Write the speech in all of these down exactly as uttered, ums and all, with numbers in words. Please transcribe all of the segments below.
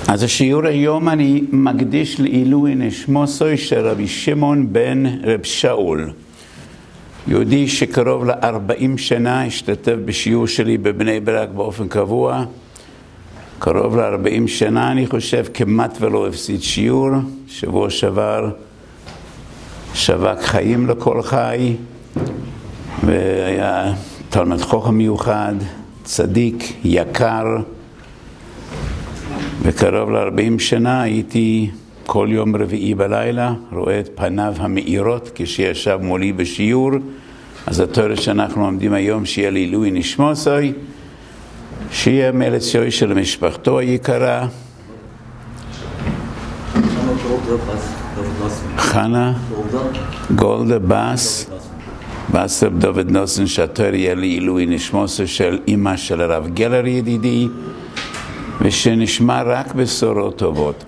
אז השיעור היום אני מקדיש לעילוי נשמתו של רבי שמעון בן רב שאול. יהודי שקרוב ל-ארבעים שנה השתתף בשיעור שלי בבני ברק באופן קבוע. קרוב ל-ארבעים שנה אני חושב כמעט ולא הפסיד שיעור. שבוע שעבר שווק חיים לכל חי, והיה תלמיד חכם מיוחד, צדיק, יקר. וקרוב ל-ארבעים שנה הייתי כל יום רביעי בלילה, רואה את פניו המאירות כשישב מולי בשיעור. אז התורה שאנחנו עומדים היום שיהיה לעילוי נשמתו, שיהיה מלציוי של משפחתו היקרה. חנה גולדה בס, בס רב דוד נוסן, שהתורה יהיה לעילוי נשמתו של אמא של הרב גלר ידידי, ושנשמע רק בשורות טובות.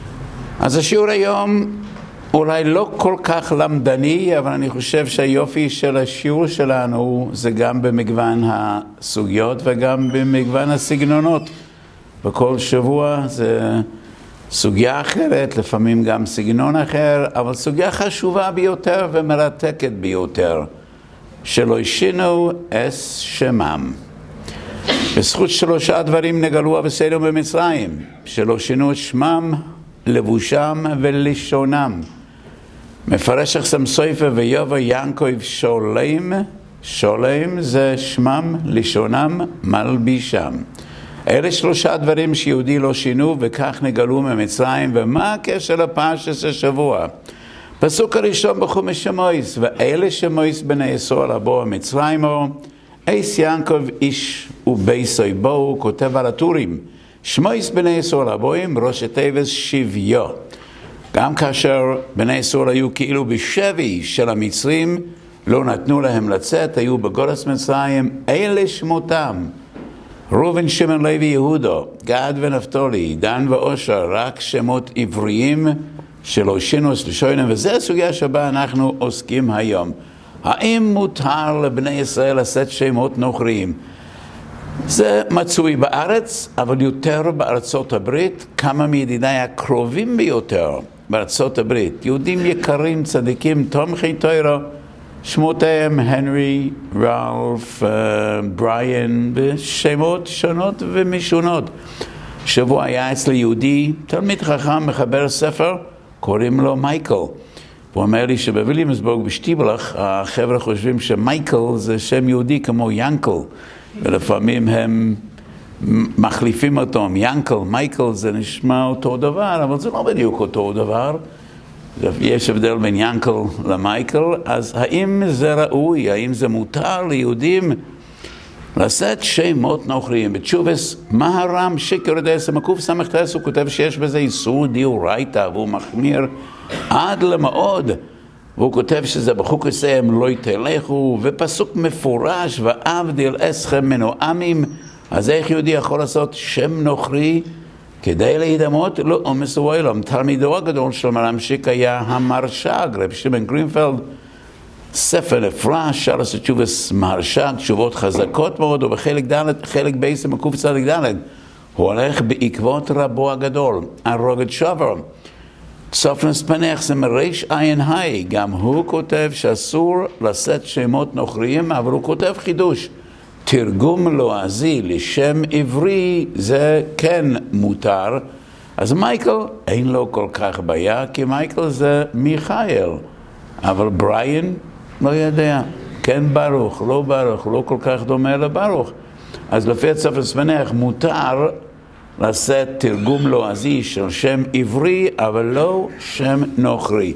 אז השיעור היום אולי לא כל כך למדני, אבל אני חושב שהיופי של השיעור שלנו זה גם במגוון הסוגיות וגם במגוון הסגנונות. בכל שבוע זה סוגיה אחרת, לפעמים גם סגנון אחר, אבל סוגיה חשובה ביותר ומרתקת ביותר, שלא ישינו אס שמם. בזכות שלושה דברים נגלו אבותינו במצרים, שלא שינו את שמם, לבושם ולשונם. מפרש אחסם סופר ויובא ינקב שולם, שולם זה שמם, לשונם, מלבישם. אלה שלושה דברים שיהודי לא שינו וכך נגלו ממצרים. ומה הקשר לפרשת השבוע? פסוק הראשון בחומש שמות, ואלה שמות בני ישראל לבוא מצרימו, אייס ינקב איש ובייסוי בו, הוא כותב על הטורים, שמות בני ישראל הבואים, ראש התיבות שביו. גם כאשר בני ישראל היו כאילו בשבי של המצרים, לא נתנו להם לצאת, היו בגולת מצרים, אלה שמותם, ראובן, שמעון, לוי, יהודה, גד ונפתולי, דן ואושר, רק שמות עבריים שלא שינו לשונם. וזה הסוגיה שבה אנחנו עוסקים היום. האם מותר לבני ישראל לשאת שמות נוכריים? זה מצוי בארץ, אבל יותר בארצות הברית. כמה מידידיי הקרובים ביותר בארצות הברית, יהודים יקרים, צדיקים, תומכי תורה, שמותיהם הנרי, רלף, בריאן, ושמות שונות ומשונות. שבוע היה אצלי יהודי, תלמיד חכם, מחבר ספר, קוראים לו מייקל. הוא אומר לי שבוויליאמסבורג בשטיבלך, החבר'ה חושבים שמייקל זה שם יהודי כמו ינקל, ולפעמים הם מחליפים אותו, ינקל, מייקל, זה נשמע אותו דבר, אבל זה לא בדיוק אותו דבר. יש הבדל בין ינקל למייקל. אז האם זה ראוי, האם זה מותר ליהודים לשאת שמות נוכריים? בתשובס מהר"ם שקר דס מקוף סמכתס, הוא כותב שיש בזה איסור דאורייתא, והוא מחמיר עד למאוד, והוא כותב שזה בחוקותיהם לא תלכו, ופסוק מפורש, ואבדיל אסכם מנועמים. אז איך יהודי יכול לעשות שם נוכרי כדי להידמות לעומס העולם? תלמידו הגדול של מר"ם שיק היה המרש"ג, רב שמעון גרינפלד, ספר נפלא, אפשר לעשות תשובס מהרש"ג, תשובות חזקות מאוד, ובחלק ד', חלק בייס מקוף צדיק ד', הוא הולך בעקבות רבו הגדול, הרוגד שובר. צופנס פנח זה מריש עין היי, גם הוא כותב שאסור לשאת שמות נוכריים, אבל הוא כותב חידוש. תרגום לועזי לשם עברי זה כן מותר. אז מייקל אין לו כל כך בעיה, כי מייקל זה מיכאל, אבל בריאן לא יודע, כן ברוך, לא ברוך, לא כל כך דומה לברוך. אז לפי צופנס פנח מותר לשאת תרגום לועזי של שם עברי, אבל לא שם נוכרי.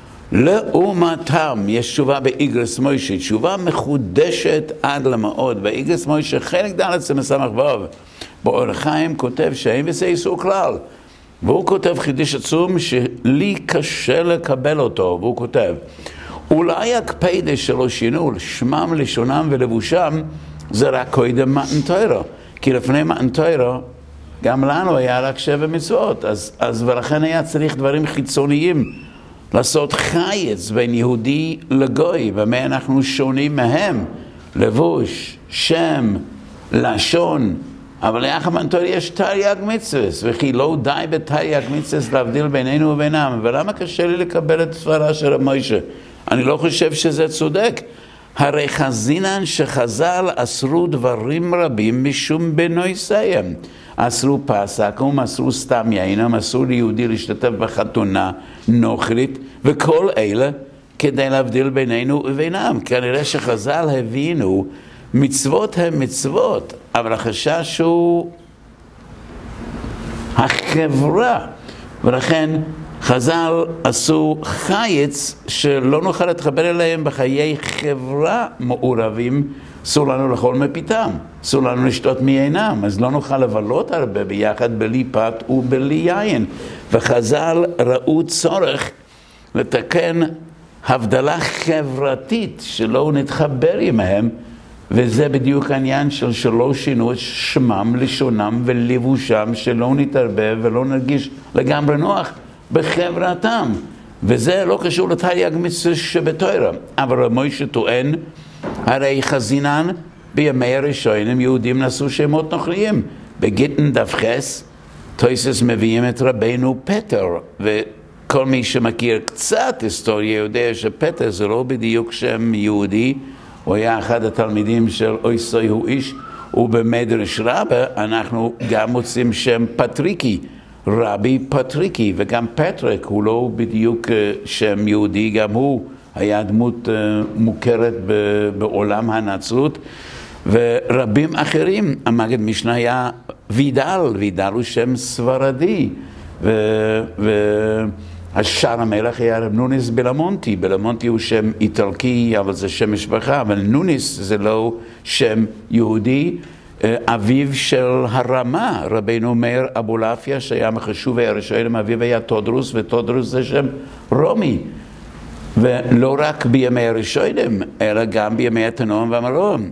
לעומתם יש תשובה באיגרס מוישה, תשובה מחודשת עד למאוד. באיגרס מוישה חלק ד' סמסמך ו', באור החיים כותב שאין וזה איסור כלל, והוא כותב חידוש עצום שלי קשה לקבל אותו. והוא כותב, אולי הקפדה שלו שינו שמם, לשונם ולבושם זה רק קודם מתן תורה, כי לפני מתן תורה גם לנו היה רק שבע מצוות, אז, אז ולכן היה צריך דברים חיצוניים, לעשות חייץ בין יהודי לגוי, ומה אנחנו שונים מהם, לבוש, שם, לשון, אבל ליחד מנטור יש תרי"ג מצוות, וכי לא די בתרי"ג מצוות להבדיל בינינו ובינם. ולמה קשה לי לקבל את סברה של רב מוישה? אני לא חושב שזה צודק. הרי חזינן שחז"ל אסרו דברים רבים משום בנויסיים. אסרו פסק, הם אסרו סתם יין, הם אסרו ליהודי להשתתף בחתונה נוכרית, וכל אלה כדי להבדיל בינינו ובינם. כנראה שחז"ל הבינו מצוות הן מצוות, אבל החשש הוא החברה, ולכן חז"ל עשו חיץ שלא נוכל להתחבר אליהם בחיי חברה מעורבים. אסור לנו לאכול מפיתם, אסור לנו לשתות מיינם, אז לא נוכל לבלות הרבה ביחד בלי פת ובלי יין. וחז"ל ראו צורך לתקן הבדלה חברתית שלא נתחבר עמהם, וזה בדיוק העניין של שלא שינו את שמם, לשונם ולבושם, שלא נתערבב ולא נרגיש לגמרי נוח בחברתם. וזה לא קשור לתרי"ג מצוות שבתורה. אבל רב מוישה טוען, הרי חזינן בימי הראשונים יהודים נשאו שמות נוכריים. בגיטין דף חס, תוספות מביאים את רבנו פטר, וכל מי שמכיר קצת היסטוריה יודע שפטר זה לא בדיוק שם יהודי, הוא היה אחד התלמידים של אויסוי הוא איש, ובמדרש רבה אנחנו גם מוצאים שם פטריקי, רבי פטריקי, וגם פטריק הוא לא בדיוק שם יהודי, גם הוא היה דמות מוכרת בעולם הנצרות, ורבים אחרים. המגד משנה היה וידל, וידל הוא שם ספרדי, והשאר המלך היה רב נוניס בלמונטי. בלמונטי הוא שם איטלקי, אבל זה שם משפחה, אבל נוניס זה לא שם יהודי. אביו של הרמה, רבינו מאיר אבולעפיה, שהיה מחשובי הראשונים, אביו היה תודרוס, ותודרוס זה שם רומי. ולא רק בימי הראשונים, אלא גם בימי התנועים והמרום.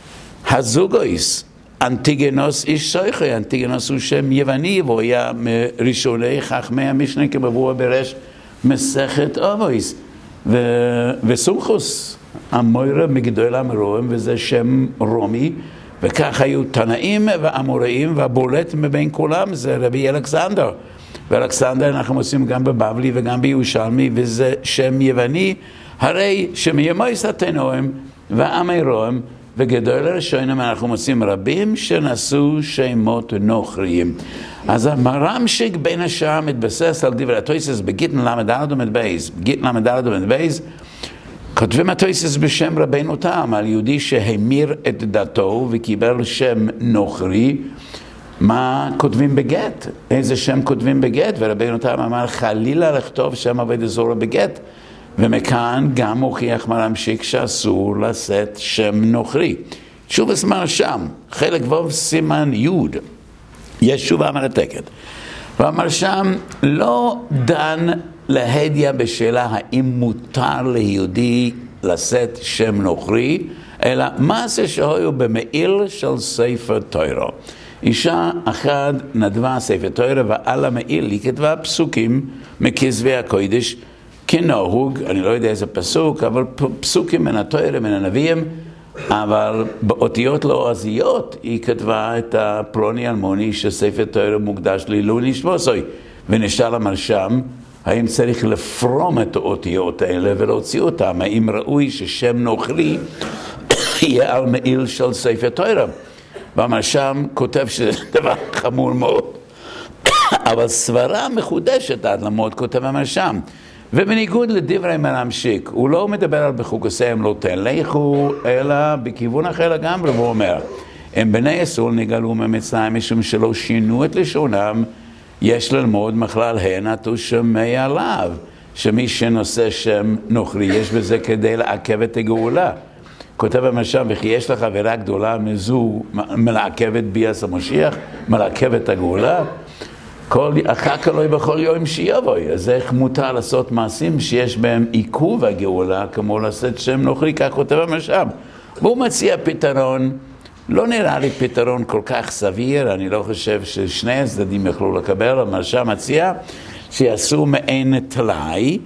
הזוגויס, אנטיגנוס איש סויכוי, אנטיגנוס הוא שם יווני, והוא היה מראשוני חכמי המשנה כמבוא ברש מסכת אבויס. ו... וסומכוס, המוירה מגדול המרום, וזה שם רומי, וכך היו תנאים ואמוראים, והבולט מבין כולם זה רבי אלכסנדר. ואלכסנדר אנחנו עושים גם בבבלי וגם בירושלמי, וזה שם יווני, הרי שמימויס התנועים והאמוראים וגדול הראשונים אנחנו מוצאים רבים שנשאו שמות נוכריים. אז המרמשק בין השאר מתבסס על דברי התוספות בגיטין למד ומד בייז. בגיטין למד ומד בייז כותבים התוספות בשם רבינו תם על יהודי שהמיר את דתו וקיבל שם נוכרי. מה כותבים בגט? איזה שם כותבים בגט? ורבינו תם אמר חלילה לכתוב שם עבד זרה בגט. ומכאן גם מוכיח מרמשק שאסור לשאת שם נוכרי. שוב אסמר שם, חלק ווב סימן יוד, יש תשובה מרתקת. ואמר שם, לא דן להדיה בשאלה האם מותר ליהודי לשאת שם נוכרי, אלא מה זה שהיו במעיל של ספר תורה. אישה אחת נדבה ספר תורה ועל המעיל היא כתבה פסוקים מכתבי הקודש, כנהוג, אני לא יודע איזה פסוק, אבל פסוקים מן התורה, מן הנביאים, אבל באותיות לועזיות היא כתבה את הפלוני אלמוני שספר תורה מוקדש לעילוי נשמתו, ונשאל המרשם האם צריך לפרום את האותיות האלה ולהוציא אותם, האם ראוי ששם נוכרי יהיה על מעיל של ספר תורה. והמרשם כותב שזה דבר חמור מאוד, אבל סברה מחודשת עד למות כותב המרשם. ובניגוד לדברי מרמשק, הוא לא מדבר על בחוקותיהם לא תלכו, אלא בכיוון אחר לגמרי, והוא אומר, הם בני ישראל נגאלו ממצרים משום שלא שינו את לשונם, יש ללמוד מכלל הן אתה שומע עליו, שמי שנושא שם נוכרי, יש בזה כדי לעכב את הגאולה. כותב המשם, וכי יש לך עבירה גדולה מזו מלעכב את ביאת המשיח, מלעכב את הגאולה, כל אחר כלוי בכל יום שיבואי. אז איך מותר לעשות מעשים שיש בהם עיכוב הגאולה, כמו לשאת שם נוכרי, כך כותב המשם. והוא מציע פתרון, לא נראה לי פתרון כל כך סביר, אני לא חושב ששני הצדדים יכלו לקבל, המשם מציע שיעשו מעין תלאי,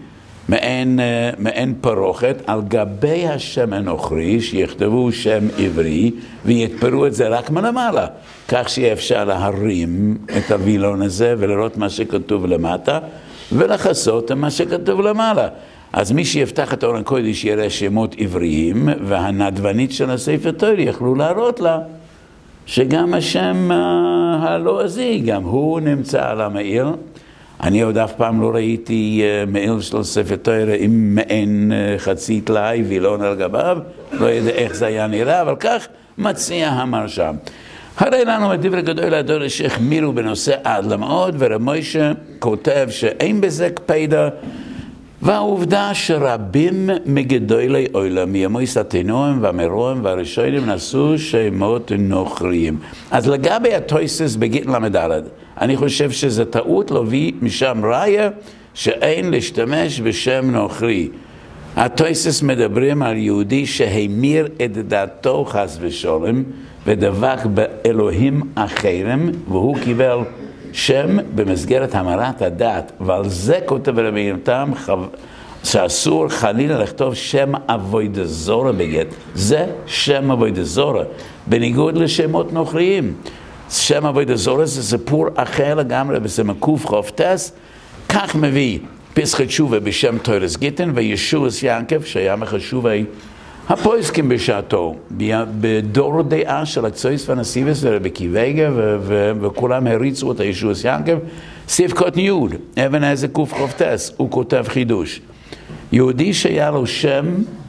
מעין, מעין פרוכת, על גבי השם הנוכרי, שיכתבו שם עברי, ויתפרו את זה רק מלמעלה, כך שיהיה אפשר להרים את הווילון הזה, ולראות מה שכתוב למטה, ולחסות מה שכתוב למעלה. אז מי שיפתח את אורן קודש יראה שמות עבריים, והנדבנית של הספר תורה יכלו להראות לה, שגם השם הלועזי, גם הוא נמצא על המעיל. אני עוד אף פעם לא ראיתי מעיל של ספר תורה עם מעין חצי טלאי וילון על גביו, לא יודע איך זה היה נראה, אבל כך מציע המרשם. הרי לנו את דברי גדול הדור שהחמירו בנושא עד למאוד, ורב מוישה כותב שאין בזה קפידה, והעובדה שרבים מגדולי עולם, מימויס התנועים והמרועים והראשונים נשאו שמות נוכריים. אז לגבי הטויסס בגית למדלת, אני חושב שזה טעות להביא משם ראיה שאין להשתמש בשם נוכרי. הטויסס מדברים על יהודי שהמיר את דעתו חס ושלום ודבק באלוהים אחרים, והוא קיבל שם במסגרת המרת הדת, ועל זה כותב רבי יונתם שאסור חלילה לכתוב שם אבוידע זורה בגט. זה שם אבוידע זורה, בניגוד לשמות נוכריים. שם אבוידע זורה זה סיפור אחר לגמרי, וזה מקוף חופטס. כך מביא פסחי תשובה בשם תורס גיטין, וישועס ינקב שהיה מחשובי הפויסקים בשעתו, בדור דעה של הקצויס והנסיבס ורבי קיבייגה, וכולם הריצו את הישועס ינקב, ספקות ניוד, אבן איזה קוף חופטס, הוא כותב חידוש. יהודי שהיה לו שם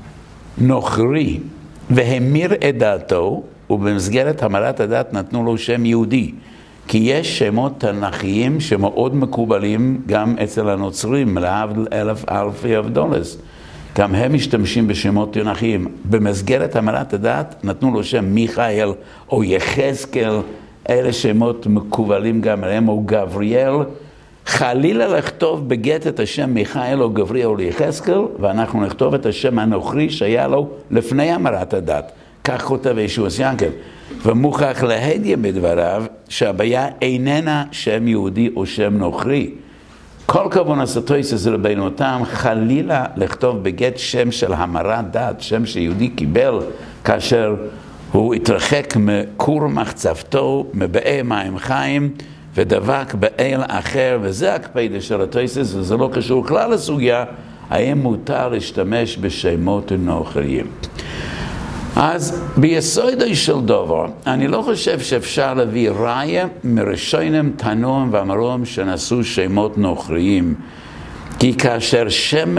נוכרי, והמיר את דעתו, ובמסגרת המרת הדת נתנו לו שם יהודי, כי יש שמות תנכיים שמאוד מקובלים גם אצל הנוצרים, להבדיל אלף אלפי אבדולס. גם הם משתמשים בשמות תנכיים. במסגרת המרת הדת נתנו לו שם מיכאל או יחזקאל, אלה שמות מקובלים גם עליהם, או גבריאל. חלילה לכתוב בגט את השם מיכאל או גבריאל או יחזקאל, ואנחנו נכתוב את השם הנוכרי שהיה לו לפני המרת הדת. כך כותב ישועס ינקב. ומוכח להדיה בדבריו שהבעיה איננה שם יהודי או שם נוכרי. כל כוון הסטויסס רבינו אותם חלילה לכתוב בגט שם של המרת דת, שם שיהודי קיבל כאשר הוא התרחק מכור מחצבתו, מבאי מים חיים, ודבק באל אחר, וזה הקפידה של הטויסס, וזה לא קשור כלל לסוגיה, האם מותר להשתמש בשמות נוכריים. אז ביסודו של דבר, אני לא חושב שאפשר להביא ראיה מראשונים תנועים ואמרום שנשאו שמות נוכריים, כי כאשר שם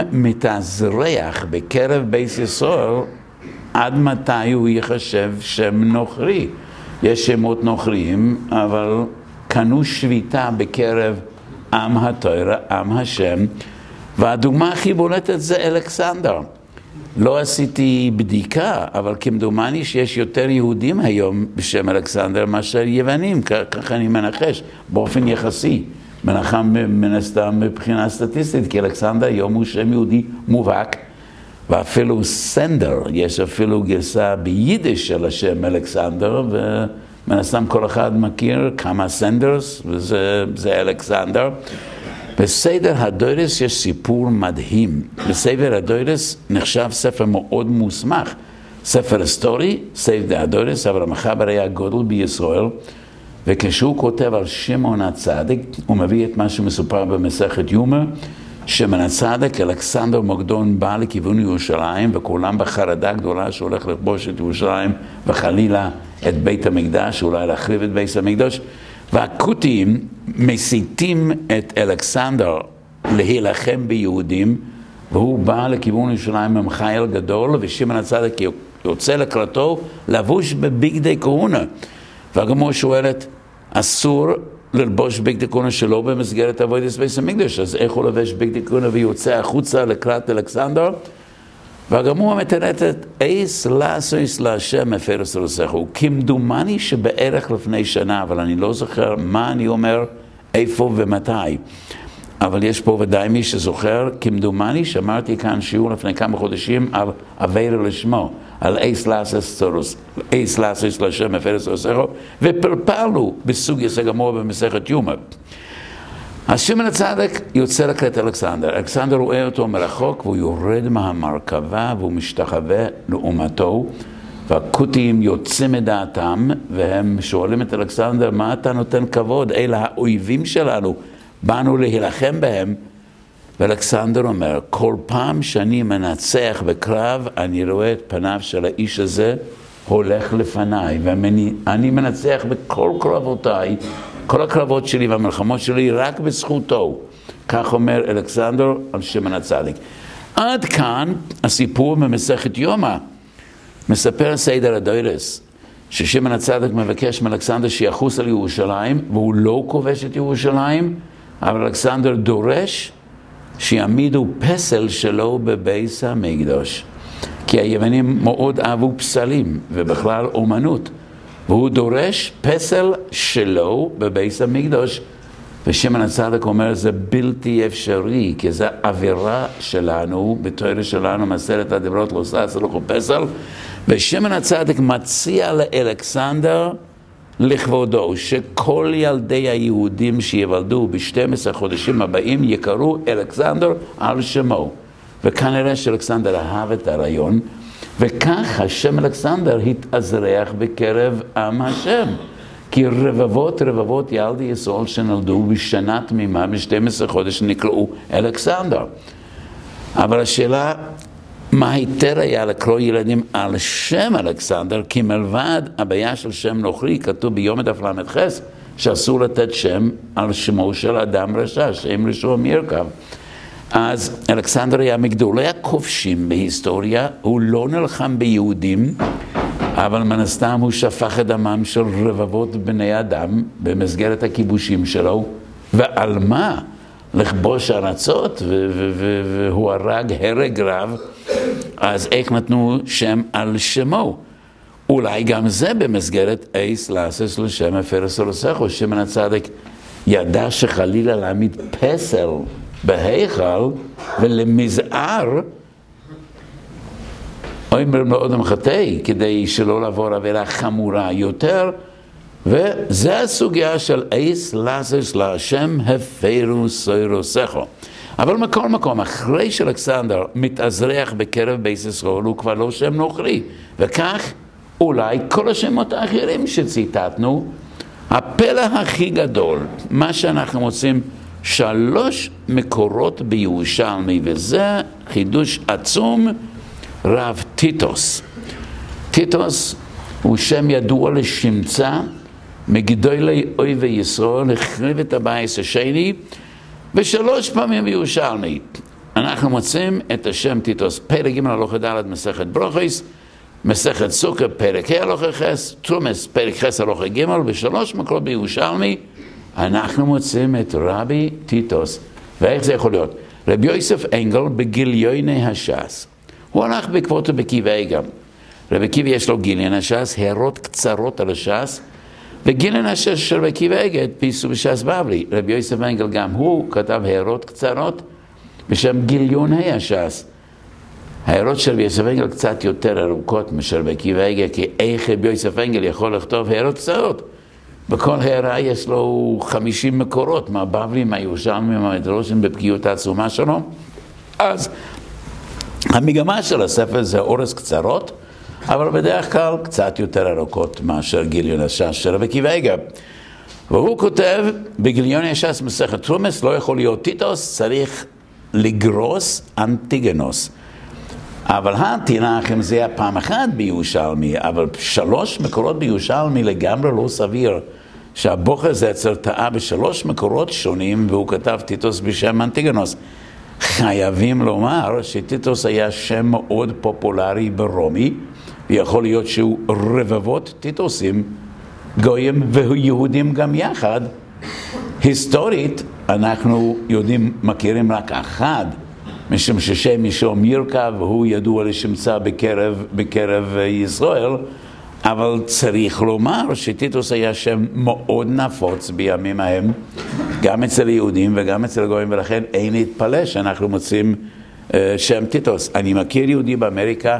מתאזרח בקרב בית ישראל, עד מתי הוא יחשב שם נוכרי? יש שמות נוכריים, אבל קנו שביתה בקרב עם התורה, עם השם, והדוגמה הכי בולטת זה אלכסנדר. לא עשיתי בדיקה, אבל כמדומני שיש יותר יהודים היום בשם אלכסנדר מאשר יוונים, ככה אני מנחש, באופן יחסי. מנחם מנסתם מבחינה סטטיסטית, כי אלכסנדר היום הוא שם יהודי מובהק, ואפילו סנדר, יש אפילו גרסה ביידיש של השם אלכסנדר, ומנסתם כל אחד מכיר כמה סנדרס, וזה זה אלכסנדר. בסדר הדוירס יש סיפור מדהים. בסדר הדוירס נחשב ספר מאוד מוסמך. ספר היסטורי, סדר הדוירס, אבל המחבר היה גודל בישראל, וכשהוא כותב על שמעון הצדיק, הוא מביא את מה שמסופר במסכת יומא, שמעון הצדיק, אלכסנדר מוקדון בא לכיוון ירושלים, וכולם בחרדה גדולה שהולך לכבוש את ירושלים, וחלילה את בית המקדש, אולי להחריב את בית המקדש, והכותים מסיתים את אלכסנדר להילחם ביהודים, והוא בא לכיוון ירושלים עם חייל גדול, ושמעון הצדיק יוצא לקראתו לבוש בבגדי כהונה. והגמרא שואלת, אסור ללבוש בגדי כהונה שלא במסגרת עבודת בית המקדש, אז איך הוא לבש בגדי כהונה ויוצא החוצה לקראת אלכסנדר? והגמרא מתרצת, אייס לעשויס להשם מפרס רוסךו. כמדומני שבערך לפני שנה, אבל אני לא זוכר מה אני אומר, איפה ומתי. אבל יש פה ודאי מי שזוכר, כמדומני שאמרתי כאן שיעור לפני כמה חודשים על עבירה לשמו, על אייס לעשויס להשם מפרס רוסךו, ופלפלו בסוגיה הגמרא במסכת יומא. אז שמעון הצדיק יוצא לקראת אלכסנדר. אלכסנדר רואה אותו מרחוק והוא יורד מהמרכבה והוא משתחווה לעומתו, והכותים יוצאים מדעתם והם שואלים את אלכסנדר, מה אתה נותן כבוד? אלה האויבים שלנו, באנו להילחם בהם. ואלכסנדר אומר, כל פעם שאני מנצח בקרב, אני רואה את פניו של האיש הזה הולך לפניי, ואני מנצח בכל קרבותיי, כל הקרבות שלי והמלחמות שלי רק בזכותו. כך אומר אלכסנדר על שמעון הצדיק. עד כאן הסיפור ממסכת יומא. מספר סדר הדוירס, ששמעון הצדיק מבקש מאלכסנדר שיחוס על ירושלים, והוא לא כובש את ירושלים, אבל אלכסנדר דורש שיעמידו פסל שלו בבית המקדש. כי היוונים מאוד אהבו פסלים, ובכלל אומנות. והוא דורש פסל שלו בבית המקדש, ושמעון הצדיק אומר, זה בלתי אפשרי, כי זה עבירה שלנו, בתורה שלנו, מסכת הדיברות, לא שש הלכו פסל, ושמעון הצדיק מציע לאלכסנדר לכבודו, שכל ילדי היהודים שיוולדו ב-שנים עשר חודשים הבאים יקראו אלכסנדר על שמו. וכנראה שאלכסנדר אהב את הרעיון, וכך השם אלכסנדר התאזרח בקרב עם השם. כי רבבות רבבות ילדי ישראל שנולדו בשנה תמימה ב-שנים עשר חודש נקראו אלכסנדר. אבל השאלה, מה היתר היה לקרוא ילדים על שם אלכסנדר? כי מלבד הבעיה של שם נוכרי, כתוב ביום דף למד חס, שאסור לתת שם על שמו של אדם רשע, שם רשוע מירכב. אז אלכסנדר היה מגדולי הכובשים בהיסטוריה, הוא לא נלחם ביהודים, אבל מן הסתם הוא שפך את דמם של רבבות בני אדם במסגרת הכיבושים שלו, ועל מה? לכבוש ארצות, והוא הרג הרג רב, אז איך נתנו שם על שמו? אולי גם זה במסגרת אייס לאסס לשם הפרס ולסכו, שמעון הצדיק ידע שחלילה להעמיד פסל בהיכל ולמזער, אומר מאוד המחטא, כדי שלא לעבור עבירה חמורה יותר, וזה הסוגיה של אייס לאסס לשם הפרס ולסכו. אבל מכל מקום, אחרי שאלכסנדר מתאזרח בקרב בית ישראל, הוא כבר לא שם נוכרי. וכך, אולי כל השמות האחרים שציטטנו, הפלא הכי גדול, מה שאנחנו מוצאים, שלוש מקורות בירושלמי, וזה חידוש עצום, רב טיטוס. טיטוס הוא שם ידוע לשמצה, מגדולי אויבי ישראל, החריב את הבית השני, ושלוש פעמים בירושלמי אנחנו מוצאים את השם טיטוס, פרק ג' הלכה ד' מסכת ברוכס, מסכת סוכה פרק ה' הלכה ח', תרומס פרק ח' הלכה ג', ושלוש מקורות בירושלמי אנחנו מוצאים את רבי טיטוס. ואיך זה יכול להיות? רבי יוסף אנגל בגיליוני הש"ס, הוא הלך בעקבות רבי עקיבא איגר. רבי עקיבא יש לו גיליון הש"ס, הערות קצרות על הש"ס, וגיליון הש"ס של רבי עקיבא איגר הדפיסו בש"ס בבלי. רבי יוסף אנגל גם הוא כתב הערות קצרות בשם גיליוני הש"ס. ההערות של רבי יוסף אנגל קצת יותר ארוכות משל רבי עקיבא איגר, כי איך רבי יוסף אנגל יכול לכתוב הערות קצרות? בכל הערה יש לו חמישים מקורות, מהבבלי, מהירושלמי, מהמדרשים, בפגיעות העצומה שלו. אז המגמה של הספר זה אורס קצרות, אבל בדרך כלל קצת יותר ארוכות מאשר גיליון הש"ס של רבי עקיבא איגר. והוא כותב, בגיליון הש"ס מסכת תרומס, לא יכול להיות טיטוס, צריך לגרוס אנטיגנוס. אבל התנ"ך, אם זה היה פעם אחת בירושלמי, אבל שלוש מקורות בירושלמי לגמרי לא סביר, שהבוכר זצר טעה בשלוש מקורות שונים, והוא כתב טיטוס בשם אנטיגנוס. חייבים לומר שטיטוס היה שם מאוד פופולרי ברומי, ויכול להיות שהוא רבבות טיטוסים, גויים ויהודים גם יחד. היסטורית אנחנו יודעים, מכירים רק אחד, משום ששם משום מירכב, הוא ידוע לשמצה בקרב, בקרב ישראל, אבל צריך לומר שטיטוס היה שם מאוד נפוץ בימים ההם, גם אצל יהודים וגם אצל גויים, ולכן אין להתפלא שאנחנו מוצאים uh, שם טיטוס. אני מכיר יהודי באמריקה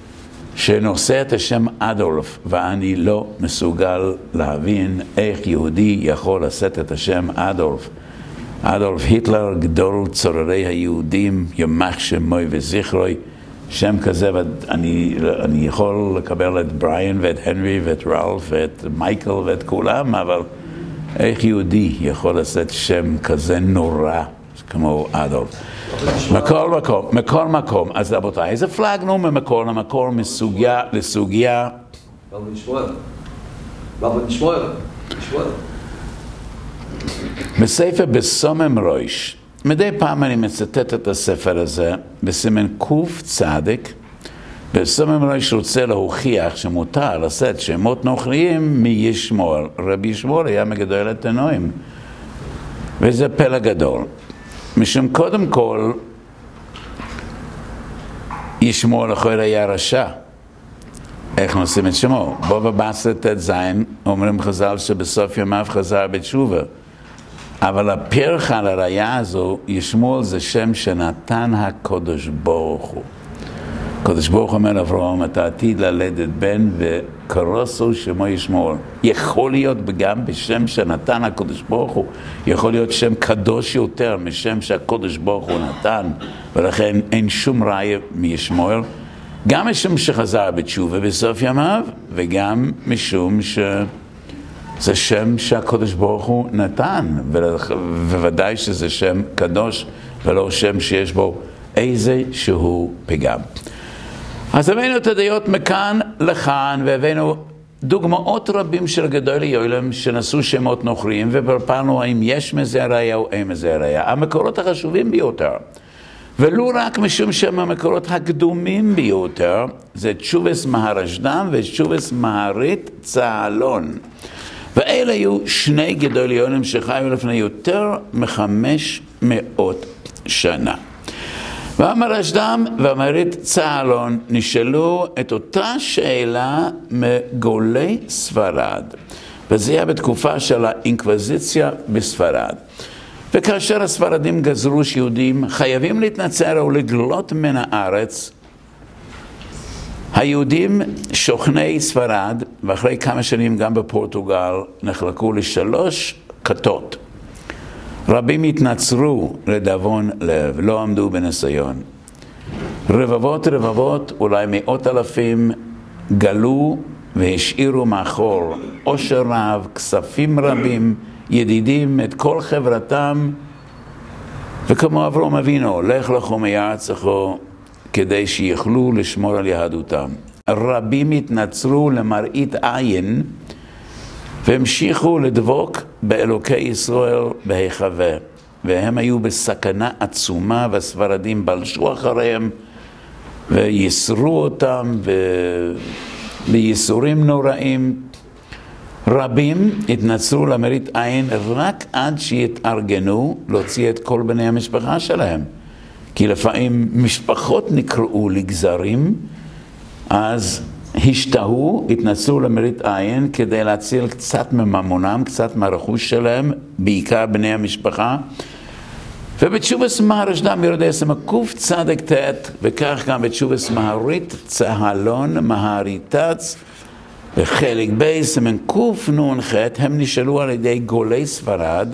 שנושא את השם אדולף, ואני לא מסוגל להבין איך יהודי יכול לשאת את השם אדולף. אדולף היטלר, גדול צוררי היהודים, ימח שמוי וזכרוי, שם כזה, ואני אני יכול לקבל את בריין ואת הנרי ואת רלף ואת מייקל ואת כולם, אבל איך יהודי יכול לעשות שם כזה נורא כמו אדולף? מכל מקום, מכל מקום. אז רבותיי, איזה פלגנו ממקור למקור, מסוגיה לסוגיה? רבן שמואל. רבן שמואל. שמואל. בספר בסומם ראש, מדי פעם אני מצטט את הספר הזה, בסימן קוף צדק, בסומם ראש רוצה להוכיח שמותר לשאת שמות נוכריים מישמעאל. רבי ישמעאל היה מגדול התנועים, וזה פלא גדול. משום קודם כל, ישמעאל אחר היה רשע. איך נושאים את שמו? בו בבשר תת זין, אומרים חז"ל שבסוף ימיו חזר בתשובה. אבל הפרח על הראיה הזו, ישמעאל זה שם שנתן הקדוש ברוך הוא. הקדוש ברוך הוא אומר לאברהם, אתה עתיד ללדת בן וקרוסו שמו ישמעאל. יכול להיות גם בשם שנתן הקדוש ברוך הוא, יכול להיות שם קדוש יותר משם שהקדוש ברוך הוא נתן, ולכן אין שום ראיה מישמעאל. גם משום שחזר בתשובה בסוף ימיו, וגם משום ש... זה שם שהקדוש ברוך הוא נתן, ובוודאי שזה שם קדוש, ולא שם שיש בו איזה שהוא פגם. אז הבאנו את הדעות מכאן לכאן, והבאנו דוגמאות רבים של גדולי יוילם שנשאו שמות נוכריים, ופרפרנו האם יש מזה ראיה או אין מזה ראיה. המקורות החשובים ביותר, ולו רק משום שהם המקורות הקדומים ביותר, זה תשובס מהרשד"ם ותשובס מהרית צהלון. ואלה היו שני גדולי יוילם שחיו לפני יותר מחמש מאות שנה. והמרשד"ם והמהרית צהלון נשאלו את אותה שאלה מגולי ספרד. וזה היה בתקופה של האינקוויזיציה בספרד. וכאשר הספרדים גזרו שיהודים חייבים להתנצר או לגלות מן הארץ, היהודים שוכני ספרד, ואחרי כמה שנים גם בפורטוגל, נחלקו לשלוש כתות. רבים התנצרו לדאבון לב, לא עמדו בניסיון. רבבות רבבות, אולי מאות אלפים, גלו והשאירו מאחור עושר רב, כספים רבים, ידידים, את כל חברתם, וכמו אברהם אבינו, לך לכו מארצכם, כדי שיוכלו לשמור על יהדותם. רבים התנצרו למראית עין, והמשיכו לדבוק באלוקי ישראל בהיחווה. והם היו בסכנה עצומה, והספרדים בלשו אחריהם, ויסרו אותם בייסורים נוראים. רבים התנצרו למראית עין רק עד שיתארגנו להוציא את כל בני המשפחה שלהם. כי לפעמים משפחות נקראו לגזרים, אז השתהו, התנצרו למראית עין כדי להציל קצת מממונם, קצת מהרכוש שלהם, בעיקר בני המשפחה. ובתשובס מהרשד"ם יורדי סמקוף צדק תת, וכך גם בתשובס מהרית צהלון מהריתץ, וחלק בי סמן קוף נון חט, הם נשאלו על ידי גולי ספרד,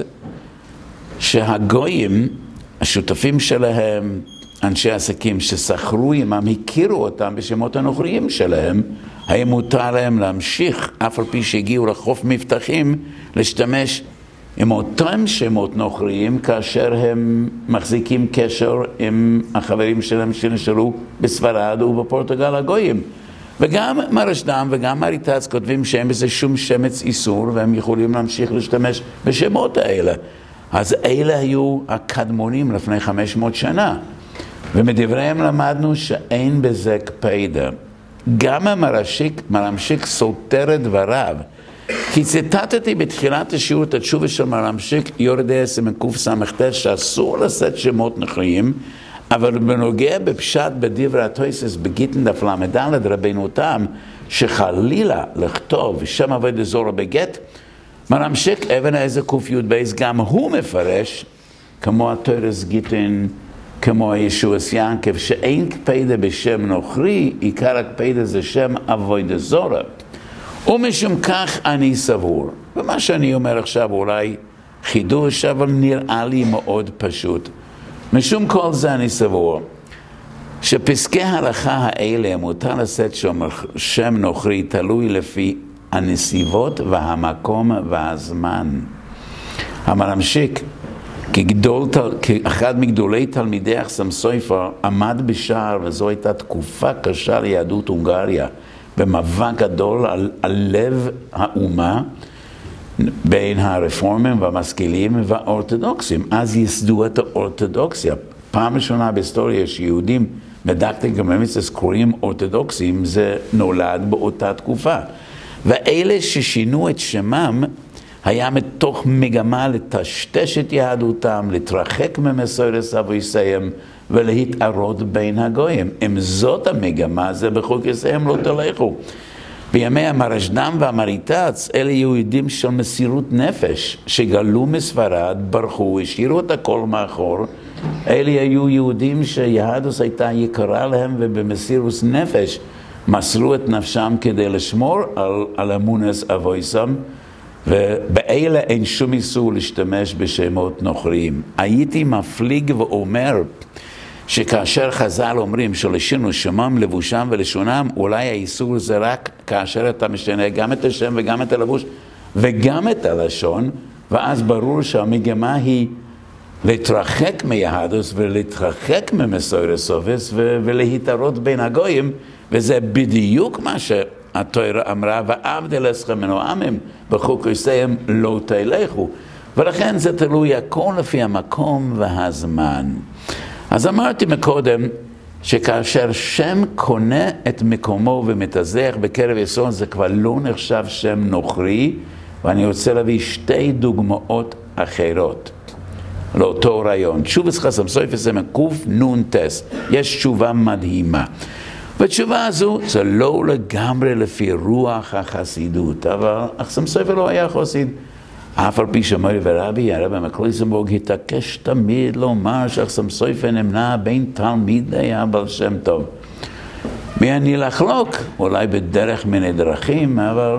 שהגויים, השותפים שלהם, אנשי עסקים שסחרו עמם, הכירו אותם בשמות הנוכריים שלהם, היה מותר להם להמשיך, אף על פי שהגיעו לחוף מבטחים, להשתמש עם אותם שמות נוכריים, כאשר הם מחזיקים קשר עם החברים שלהם שנשארו בספרד ובפורטוגל הגויים. וגם מהרשד"ם וגם מהריתץ כותבים שאין בזה שום שמץ איסור, והם יכולים להמשיך להשתמש בשמות האלה. אז אלה היו הקדמונים לפני חמש מאות שנה. ומדבריהם למדנו שאין בזה קפידה. גם המרשיק, מרמשיק סותר את דבריו. כי ציטטתי בתחילת השיעור את התשובה של מרמשיק, יורדי סמקוף סמכת, שאסור לשאת שמות נוכריים, אבל בנוגע בפשט בדברי התוספות בגיטין דף למד רבינו תם, שחלילה לכתוב שם עבודה זרה בגט, מרמשיק אבן העזר ק"י בייס, גם הוא מפרש, כמו התורס גיטין, כמו הישועס ינקב, שאין קפידה בשם נוכרי, עיקר הקפידה זה שם עבודה זרה. ומשום כך אני סבור, ומה שאני אומר עכשיו אולי חידוש, אבל נראה לי מאוד פשוט. משום כל זה אני סבור, שפסקי ההלכה האלה מותר לשאת שם נוכרי תלוי לפי הנסיבות והמקום והזמן. המרמשיק, כגדול, כאחד מגדולי תלמידי החסם סופר, עמד בשער, וזו הייתה תקופה קשה ליהדות הונגריה, במאבק גדול על, על לב האומה, בין הרפורמים והמשכילים והאורתודוקסים. אז יסדו את האורתודוקסיה. פעם ראשונה בהיסטוריה שיהודים מדקדק גמרמיצס קוראים אורתודוקסים, זה נולד באותה תקופה. ואלה ששינו את שמם, היה מתוך מגמה לטשטש את יהדותם, להתרחק ממסורת אבותיהם ולהתערות בין הגויים. אם זאת המגמה, זה בחוקיהם לא תלכו. בימי המרשדם והמריטץ, אלה יהודים של מסירות נפש, שגלו מספרד, ברחו, השאירו את הכל מאחור. אלה היו יהודים שיהדות הייתה יקרה להם, ובמסירות נפש מסרו את נפשם כדי לשמור על, על אמונס אבויסם, ובאלה אין שום איסור להשתמש בשמות נוכריים. הייתי מפליג ואומר, שכאשר חז"ל אומרים שלשינו שמם, לבושם ולשונם, אולי האיסור זה רק כאשר אתה משנה גם את השם וגם את הלבוש וגם את הלשון, ואז ברור שהמגמה היא להתרחק מיהדות ולהתרחק ממסורת סופס ולהתערות בין הגויים, וזה בדיוק מה שהתורה אמרה, ועבדל אסכם מנועמים בחוקיהם לא תלכו. ולכן זה תלוי הכל לפי המקום והזמן. אז אמרתי מקודם שכאשר שם קונה את מקומו ומתאזרח בקרב יסוד, זה כבר לא נחשב שם נוכרי, ואני רוצה להביא שתי דוגמאות אחרות לאותו רעיון. תשובס חסם סופר זה מקוף נון טס, יש תשובה מדהימה. והתשובה הזו זה לא לגמרי לפי רוח החסידות, אבל חסם סופר לא היה חסיד. אף על פי שמורי ורבי, הרבי מקליסנבורג התעקש תמיד לומר שהחסם סופר נמנה בין תלמידי הבעל שם טוב. מי אני לחלוק? אולי בדרך מיני דרכים, אבל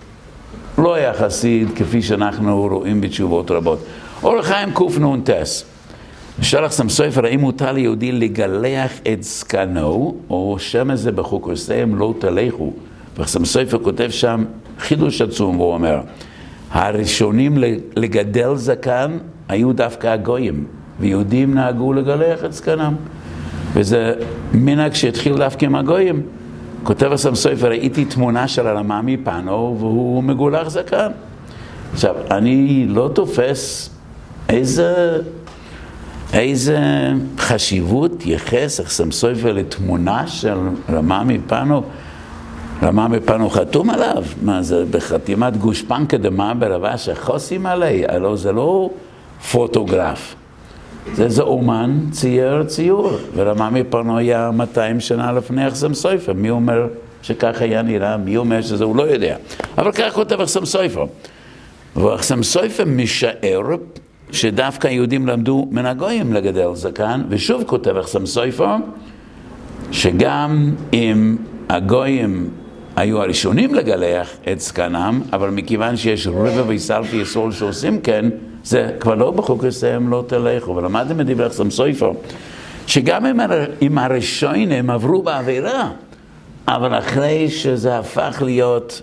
לא היה חסיד כפי שאנחנו רואים בתשובות רבות. אור החיים קוף נון טס. שאל החסם סופר, האם מותר ליהודי לגלח את זקנו, או שם הזה בחוקיהם לא תלכו. והחסם סופר כותב שם חידוש עצום, והוא אומר, הראשונים לגדל זקן היו דווקא הגויים, ויהודים נהגו לגלח את זקנם. וזה מנהג שהתחיל דווקא עם הגויים. כותב החסם סופר, ראיתי תמונה של הרמה מפנו, והוא מגולח זקן. עכשיו, אני לא תופס איזה, איזה חשיבות יחס החסם סופר לתמונה של רמה מפנו. רמה מפנו חתום עליו, מה זה בחתימת גושפנקה דמה ברבה שחוסים עלי, הלוא זה לא פוטוגרף, זה זה אומן צייר ציור, ורמה מפנו היה מאתיים שנה לפני החסם סופר. מי אומר שכך היה נראה? מי אומר שזה? הוא לא יודע, אבל כך כותב החסם סופר. והחסם סופר משער שדווקא היהודים למדו מן הגויים לגדל זקן, ושוב כותב החסם סופר שגם אם הגויים היו הראשונים לגלח את זקנם, אבל מכיוון שיש רבע ויסלפי יסול שעושים כן, זה כבר לא בחוקיהם לא תלכו. ולמדתם את דברי החסם סופר, שגם אם הראשונים עברו בעבירה, אבל אחרי שזה הפך להיות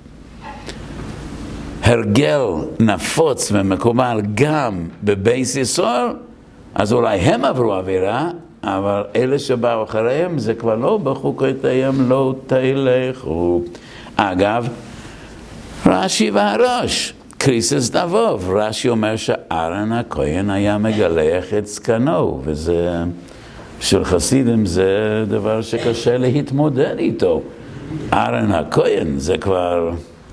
הרגל נפוץ ומקובל גם בבייס ישראל, אז אולי הם עברו עבירה, אבל אלה שבאו אחריהם זה כבר לא בחוקיהם לא תלכו. אגב, רש"י והראש, קריסס דבוב, רש"י אומר שארן הכהן היה מגלח את זקנו, וזה של חסידים זה דבר שקשה להתמודד איתו. ארן הכהן זה כבר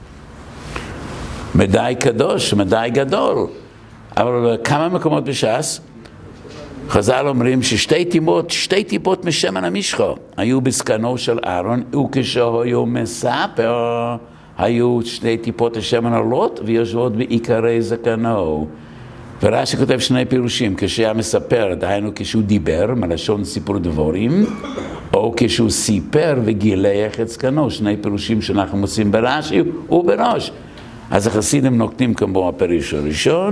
מדי קדוש, מדי גדול. אבל כמה מקומות בש"ס חז"ל אומרים ששתי טיפות, שתי טיפות משמן המשחה היו בזקנו של אהרון, וכשהוא היו מספר, היו שתי טיפות השמן עולות ויושבות בעיקרי זקנו. ורש"י כותב שני פירושים, כשהיה מספר, דהיינו כשהוא דיבר, מלשון סיפור דבורים, או כשהוא סיפר וגילח את זקנו, שני פירושים שאנחנו מוצאים ברש"י ובראש. אז החסידים נוקטים כמו הפירוש הראשון,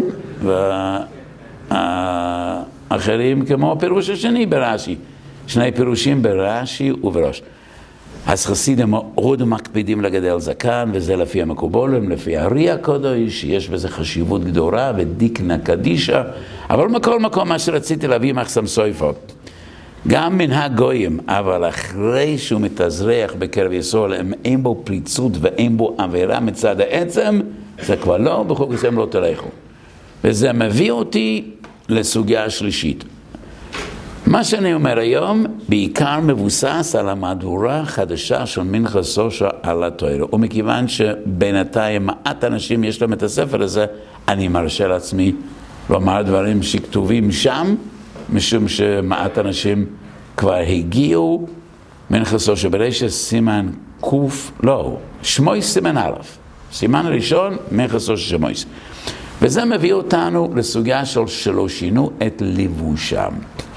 והאחרים כמו הפירוש השני ברש"י. שני פירושים ברש"י וברש. אז חסידים מאוד מקפידים לגדל זקן, וזה לפי המקובולים, לפי הארי הקודש, שיש בזה חשיבות גדולה ודיקנה קדישה, אבל מכל מקום מה שרציתי להביא מחסם סויפו, גם מנהג גויים, אבל אחרי שהוא מתאזרח בקרב ישראל, אם אין בו פריצות ואין בו עבירה מצד העצם, זה כבר לא, בחוק הסם לא תלכו. וזה מביא אותי לסוגיה השלישית. מה שאני אומר היום, בעיקר מבוסס על המהדורה החדשה של מנחה סושה על התורה. ומכיוון שבינתיים מעט אנשים יש להם את הספר הזה, אני מרשה לעצמי לומר דברים שכתובים שם, משום שמעט אנשים כבר הגיעו. מנחה סושה בראשית סימן קוף, לא, שמויס סימן א', סימן ראשון, מנחה סושה שמויס. וזה מביא אותנו לסוגיה של שלא שינו את לבושם.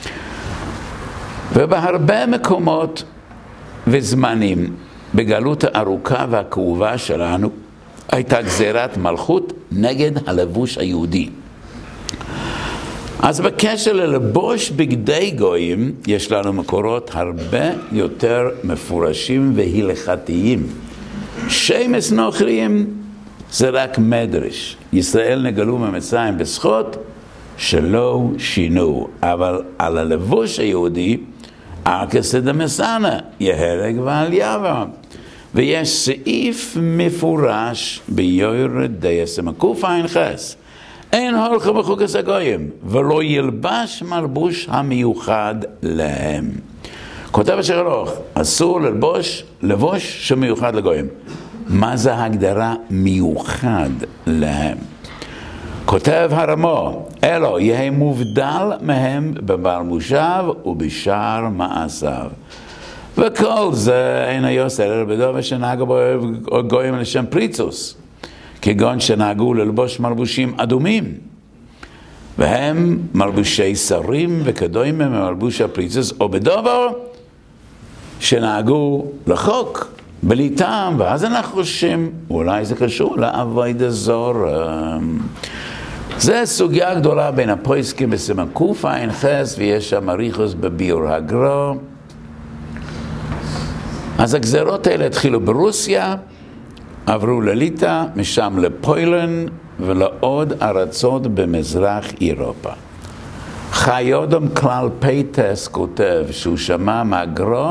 ובהרבה מקומות וזמנים בגלות הארוכה והכאובה שלנו הייתה גזירת מלכות נגד הלבוש היהודי. אז בקשר ללבוש בגדי גויים יש לנו מקורות הרבה יותר מפורשים והלכתיים. שמש נוכרים זה רק מדרש. ישראל נגלו ממצרים בסחוט שלא שינו, אבל על הלבוש היהודי ארקסא דמסנא, יהרג ועל יבא. ויש סעיף מפורש ביורא דייסם קע"ח, אין הולכה בחוקת הגויים, ולא ילבש מלבוש המיוחד להם. כותב השלוח, אסור ללבוש לבוש שמיוחד לגויים. מה זה הגדרה מיוחד להם? כותב הרמו, אלו יהיה מובדל מהם במלבושיו ובשאר מעשיו. וכל זה אין היוסר, אלא בדומה שנהגו בו גויים לשם פריצוס, כגון שנהגו ללבוש מלבושים אדומים, והם מלבושי שרים וכדומה ממלבוש הפריצוס, או בדובר שנהגו לחוק בלי טעם, ואז אנחנו חושבים, אולי זה קשור לעבודה זרה. זה סוגיה גדולה בין הפויסקים בסימן קע"ח, ויש שם אריכוס בביאור הגר"א. אז הגזרות האלה התחילו ברוסיה, עברו לליטא, משם לפוילן ולעוד ארצות במזרח אירופה. חיודום כלל פייטס כותב שהוא שמע מהגר"א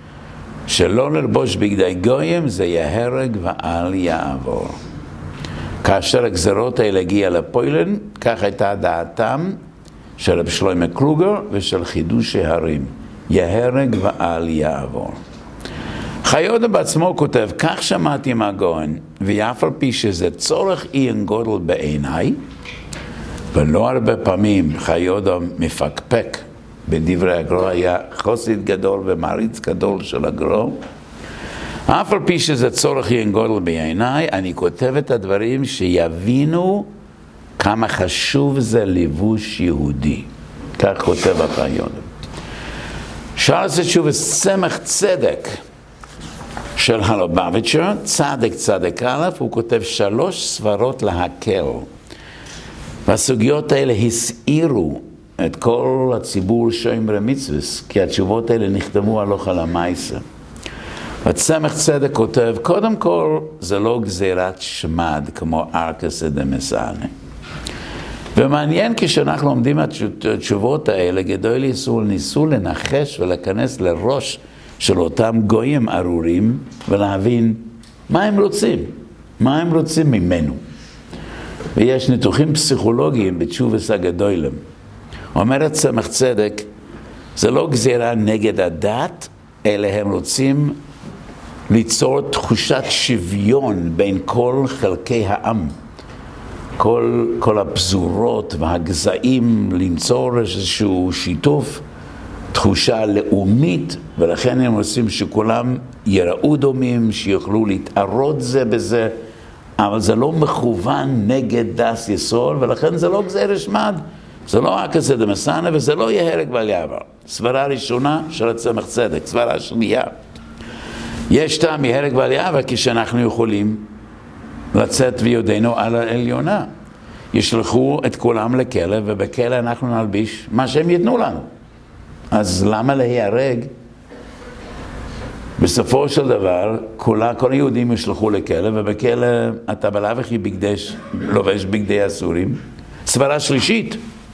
שלא ללבוש בגדי גויים זה יהרג ואל יעבור. כאשר הגזרות האלה הגיעה לפוילן, כך הייתה דעתם של רב שלמה קלוגר ושל חידושי הרים, יהרג ואל יעבור. חיודה בעצמו כותב, כך שמעתי מהגאון, ואף על פי שזה צורך עיין גודל בעיניי, ולא הרבה פעמים חיודה מפקפק בדברי הגר"א, היה חסיד גדול ומעריץ גדול של הגר"א, אף על פי שזה צורך עיין גודל בעיניי, אני כותב את הדברים שיבינו כמה חשוב זה לבוש יהודי. כך כותב החיודה. אפשר לעשות שוב סמך צדק של הלובביצ'ר, צדק צדק א', הוא כותב שלוש סברות להקל. והסוגיות האלה הסעירו את כל הציבור שומרי מצוות, כי התשובות האלה נכתבו הלכה למעשה. וצמח צדק כותב, קודם כל זה לא גזירת שמד כמו ארקסא דמסנא. ומעניין כשאנחנו לומדים את התשובות האלה, גדול ישראל ניסו לנחש ולהיכנס לראש של אותם גויים ארורים ולהבין מה הם רוצים, מה הם רוצים ממנו. ויש ניתוחים פסיכולוגיים בתשובס הגדולים. אומרת צמח צדק, זה לא גזירה נגד הדת, אלא הם רוצים ליצור תחושת שוויון בין כל חלקי העם. כל, כל הפזורות והגזעים, למצוא איזשהו שיתוף, תחושה לאומית, ולכן הם רוצים שכולם יראו דומים, שיוכלו להתערות זה בזה, אבל זה לא מכוון נגד דס ישראל, ולכן זה לא גזיר שמד, זה לא ארקסא דמסנא, וזה לא יהרג ואל יעבור. סברה ראשונה של הצמח צדק, סברה שנייה. יש טעם יהרג ואל יעבור כשאנחנו יכולים לצאת ויודענו על העליונה. ישלחו את כולם לכלא, ובכלא אנחנו נלביש מה שהם ייתנו לנו. אז למה להיהרג? בסופו של דבר, כולה, כל היהודים ישלחו לכלא, ובכלא אתה בלאו הכי בגדש, לובש בגדי אסורים. סברה שלישית,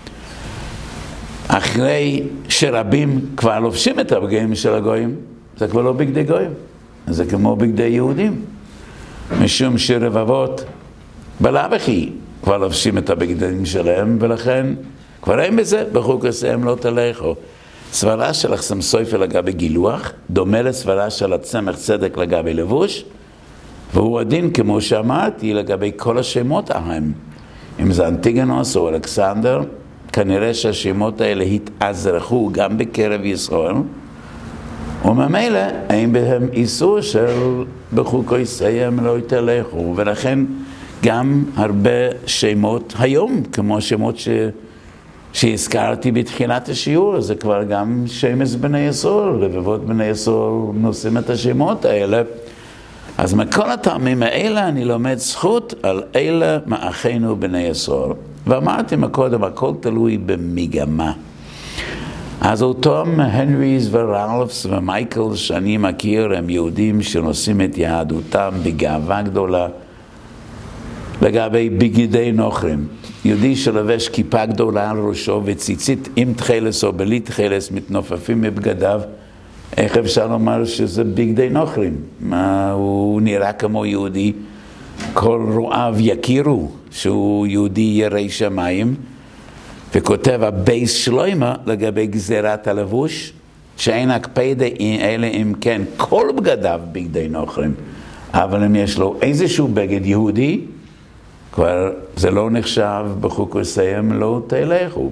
אחרי שרבים כבר לובשים את הבגדים של הגויים, זה כבר לא בגדי גויים, זה כמו בגדי יהודים. משום שרבבות בלאו הכי כבר לובשים את הבגדים שלהם, ולכן כבר אין בזה, בחוקותיהם לא תלכו. סברה של החסם סופר לגבי גילוח, דומה לסברה של הצמח צדק לגבי לבוש, והוא הדין, כמו שאמרתי, לגבי כל השמות ההם. אם זה אנטיגנוס או אלכסנדר, כנראה שהשמות האלה התאזרחו גם בקרב ישראל, וממילא אין בהם איסור של בחוקותיהם לא תלכו, ולכן גם הרבה שמות היום, כמו שמות ש... שהזכרתי בתחילת השיעור, זה כבר גם שמש בני ישראל, רבבות בני ישראל נושאים את השמות האלה. אז מכל הטעמים האלה אני לומד זכות על אלה מאחינו בני ישראל. ואמרתי מקודם, הכל תלוי במגמה. אז אותם הנריס ורלפס ומייקל שאני מכיר, הם יהודים שנושאים את יהדותם בגאווה גדולה, לגבי בגדי נוכרים. יהודי שלובש כיפה גדולה על ראשו וציצית עם תחילס או בלי תחילס מתנופפים מבגדיו, איך אפשר לומר שזה בגדי נוכרים? מה, הוא נראה כמו יהודי, כל רואיו יכירו שהוא יהודי ירא שמיים, וכותב הבייס שלוימה לגבי גזירת הלבוש, שאין הקפדה אלה אם כן כל בגדיו בגדי נוכרים, אבל אם יש לו איזשהו בגד יהודי, כבר זה לא נחשב בחוקותיהם לא תלכו.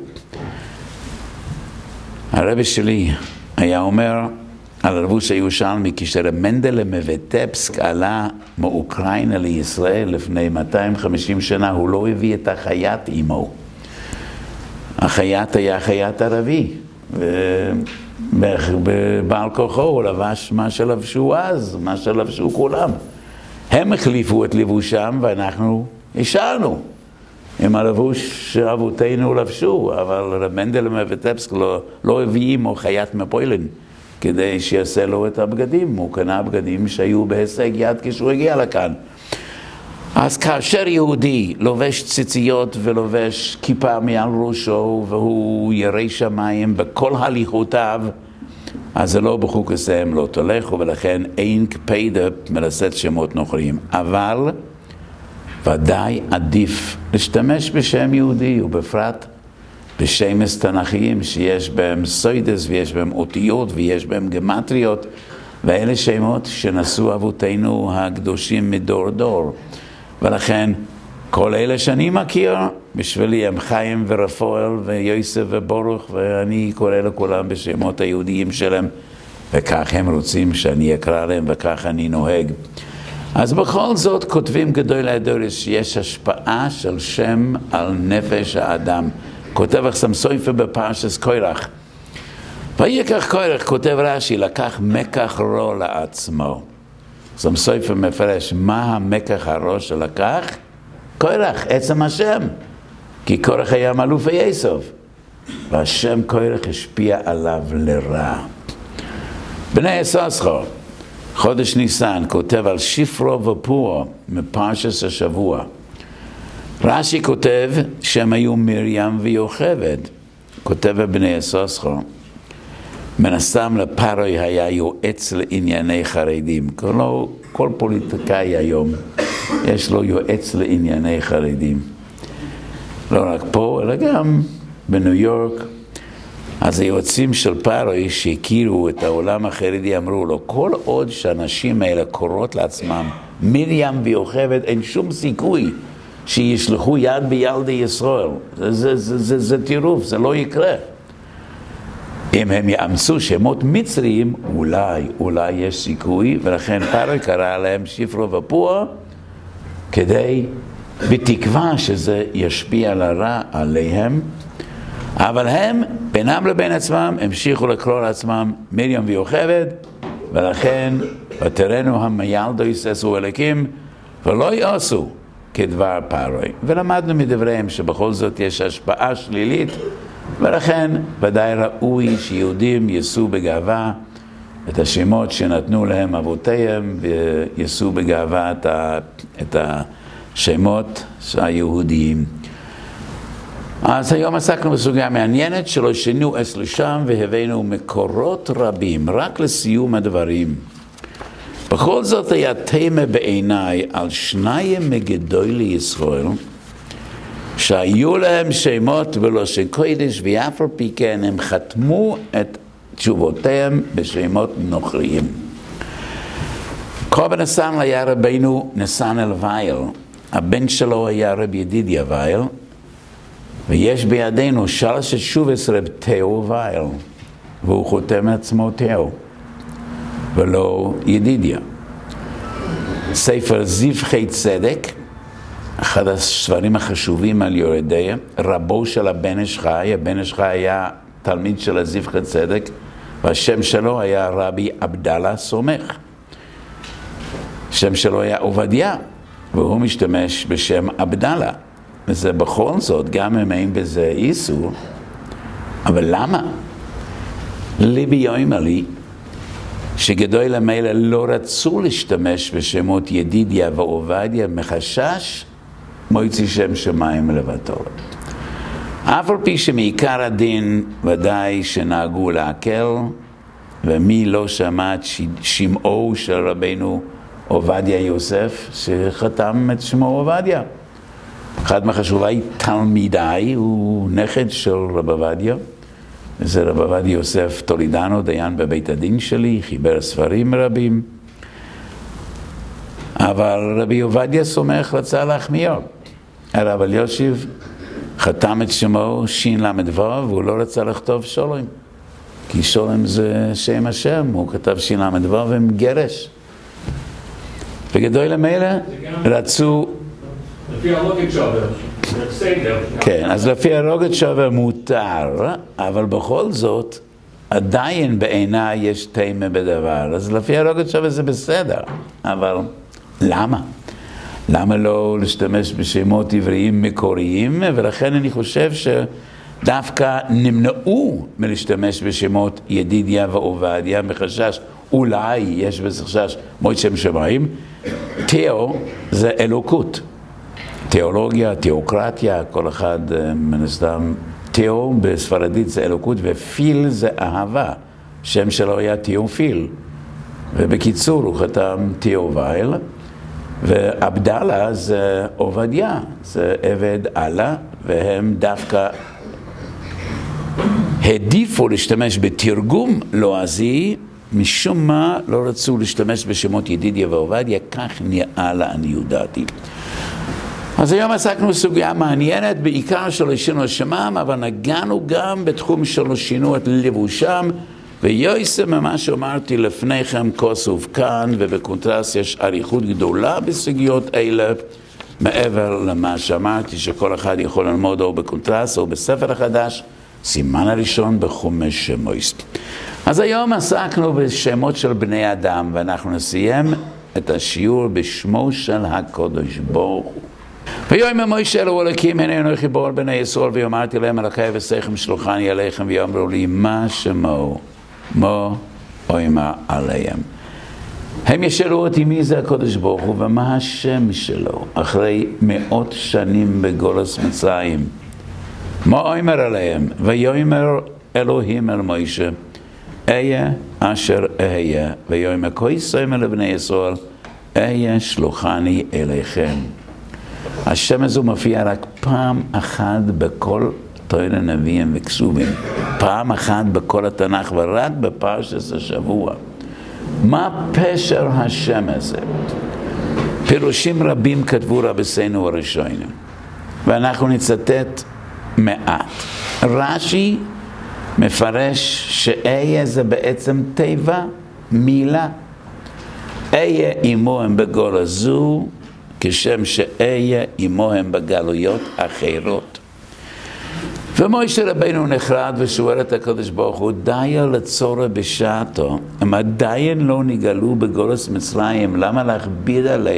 הרבי שלי היה אומר על הלבוש הירושלמי, כשרב מנדל מוויטבסק עלה מאוקראינה לישראל לפני מאתיים וחמישים שנה, הוא לא הביא את החייט עמו. החייט היה חייט ערבי, ובעל כוחו הוא לבש מה שלבשו אז, מה שלבשו כולם. הם החליפו את לבושם ואנחנו השארנו עם הלבוש שאבותינו לבשו, אבל רב מנדל מוויטבסק לא, לא הביא עמו חייט מפוילן כדי שיעשה לו את הבגדים. הוא קנה בגדים שהיו בהישג יד כשהוא הגיע לכאן. אז כאשר יהודי לובש ציציות ולובש כיפה מעל ראשו והוא ירא שמיים בכל הליכותיו, אז זה לא בחוקותיהם לא תלכו, ולכן אין קפידה מלשאת שמות נוכרים. אבל ודאי עדיף להשתמש בשם יהודי, ובפרט בשמות תנ"כיים שיש בהם סוידס ויש בהם אותיות ויש בהם גמטריות, ואלה שמות שנשאו אבותינו הקדושים מדור דור. ולכן כל אלה שאני מכיר, בשבילי הם חיים ורפואל ויוסף וברוך, ואני קורא לכולם בשמות היהודיים שלהם, וכך הם רוצים שאני אקרא להם וכך אני נוהג. אז בכל זאת כותבים גדול הדורש שיש השפעה של שם על נפש האדם. כותב החסם סופר בפרשת קורח. ויקח קורח, כותב רש"י, לקח מקח רו לעצמו. החסם סופר מפרש, מה המקח הרו שלקח? קורח, עצם השם. כי קורח היה מאלופי יסוף. והשם קורח השפיע עליו לרע. בני יששכר, חודש ניסן, כותב על שפרו ופורו מפרשת השבוע. רש"י כותב שהם היו מרים ויוכבד. כותב בבני יששכר, מן הסתם לפרוי היה יועץ לענייני חרדים. כל, כל פוליטיקאי היום יש לו יועץ לענייני חרדים. לא רק פה, אלא גם בניו יורק. אז היועצים של פרוי שהכירו את העולם החרדי אמרו לו, כל עוד שהנשים האלה קוראות לעצמם מרים ויוכבד, אין שום סיכוי שישלחו יד בילדי ישראל. זה, זה, זה, זה, זה טירוף, זה לא יקרה. אם הם יאמצו שמות מצריים, אולי, אולי יש סיכוי, ולכן פרוי קרא להם שפרו ופורו, כדי, בתקווה שזה ישפיע לרע עליהם, אבל הם, בינם לבין עצמם, המשיכו לקרוא לעצמם מרים ויוכבד, ולכן, ותראינו המילדו יססו אלוקים, ולא יעשו כדבר פרעה. ולמדנו מדבריהם שבכל זאת יש השפעה שלילית, ולכן ודאי ראוי שיהודים יישאו בגאווה את השמות שנתנו להם אבותיהם, ויישאו בגאווה את, ה, את השמות היהודיים. אז היום עסקנו בסוגיה מעניינת שלא שינו אס לשם, והבאנו מקורות רבים, רק לסיום הדברים. בכל זאת היה תמה בעיניי על שניים מגדולי ישראל, שהיו להם שמות בלשון קודש, ואף על פי כן הם חתמו את תשובותיהם בשמות נוכריים. קורבן נסן היה רבינו נסן וייל, הבן שלו היה רב ידידיה וייל, ויש בידינו שלוש תשובס רב תאו וייל, והוא חותם עצמו תאו, ולא ידידיה. ספר זבחי צדק, אחד הספרים החשובים על יורדיה, רבו של הבן איש חי, הבן איש חי היה תלמיד של הזבחי צדק, והשם שלו היה רבי עבדאללה סומך. השם שלו היה עובדיה, והוא משתמש בשם עבדאללה. וזה בכל זאת, גם אם אין בזה איסור, אבל למה? ליבי יאמר לי, שגדול המילא לא רצו להשתמש בשמות ידידיה ועובדיה מחשש מוציא שם שמיים לבטל. אף על פי שמעיקר הדין ודאי שנהגו להקל, ומי לא שמע את שמעו של רבינו עובדיה יוסף שחתם את שמו עובדיה. אחד מהחשובי תלמידי הוא נכד של רב עובדיה, זה רב עובדיה יוסף טולידנו, דיין בבית הדין שלי, חיבר ספרים רבים. אבל רבי עובדיה סומך רצה להחמיר. הרב אלישיב חתם את שמו שין למד וו, והוא לא רצה לכתוב שולם. כי שולם זה שם השם, הוא כתב שין למד וו והם גרש. וגדול המילא רצו... לפי הרוגת שובר, בסדר. כן, אז לפי הרוגת שובר מותר, אבל בכל זאת, עדיין בעיניי יש תמה בדבר. אז לפי הרוגת שובר זה בסדר, אבל למה? למה לא להשתמש בשמות עבריים מקוריים? ולכן אני חושב שדווקא נמנעו מלהשתמש בשמות ידידיה ועובדיה, מחשש, אולי יש בזה חשש מועד שם שמיים. תאו זה אלוקות. תיאולוגיה, תיאוקרטיה, כל אחד מנסתם. תאו בספרדית זה אלוקות, ופיל זה אהבה. שם שלו היה תיאופיל. ובקיצור הוא חתם תאו וייל. ועבדאללה זה עובדיה, זה עבד אללה, והם דווקא העדיפו להשתמש בתרגום לועזי, משום מה לא רצו להשתמש בשמות ידידיה ועובדיה, כך נראה לעניות דעתי. אז היום עסקנו סוגיה מעניינת, בעיקר שלא שינו שמם, אבל נגענו גם בתחום שלא שינו את לבושם, ויועסה ממה שאמרתי לפניכם כוסוף כאן, ובקונטרסט יש אריכות גדולה בסוגיות אלה, מעבר למה שאמרתי שכל אחד יכול ללמוד או בקונטרסט או בספר החדש, סימן הראשון בחומש שמות. אז היום עסקנו בשמות של בני אדם, ואנחנו נסיים את השיעור בשמו של הקדוש ברוך הוא. ויאמר מוישה אל אלוקים, הנה אנוכי בורא בני ישראל, ואמרתי להם אלוקי אבותיכם שלוחני עליכם, ויאמרו לי מה שמו, מה אומר עליהם. הם ישאלו אותי מי זה הקדוש ברוך הוא ומה השם שלו אחרי מאות שנים בגלות מצרים. מה אומר עליהם? ויאמר אלוהים אל מוישה, איה אשר אהיה, ויאמר כה ישמע לבני ישראל, איה שלוחני אליכם. השם הזה מופיע רק פעם אחת בכל תורה הנביאים וכתובים, פעם אחת בכל התנ"ך ורק בפרשת השבוע. מה פשר השם הזה? פירושים רבים כתבו רבותינו הראשונים, ואנחנו נצטט מעט. רש"י מפרש שאיה זה בעצם טבע, מילה. איה עמהם בגולה זו, כשם שאיה עמהם בגלויות אחרות. ומוישה רבינו נחרד ושואל את הקדוש ברוך הוא, די לצורה בשעתו, הם עדיין לא נגלו בגולת מצרים, למה להכביד עליהם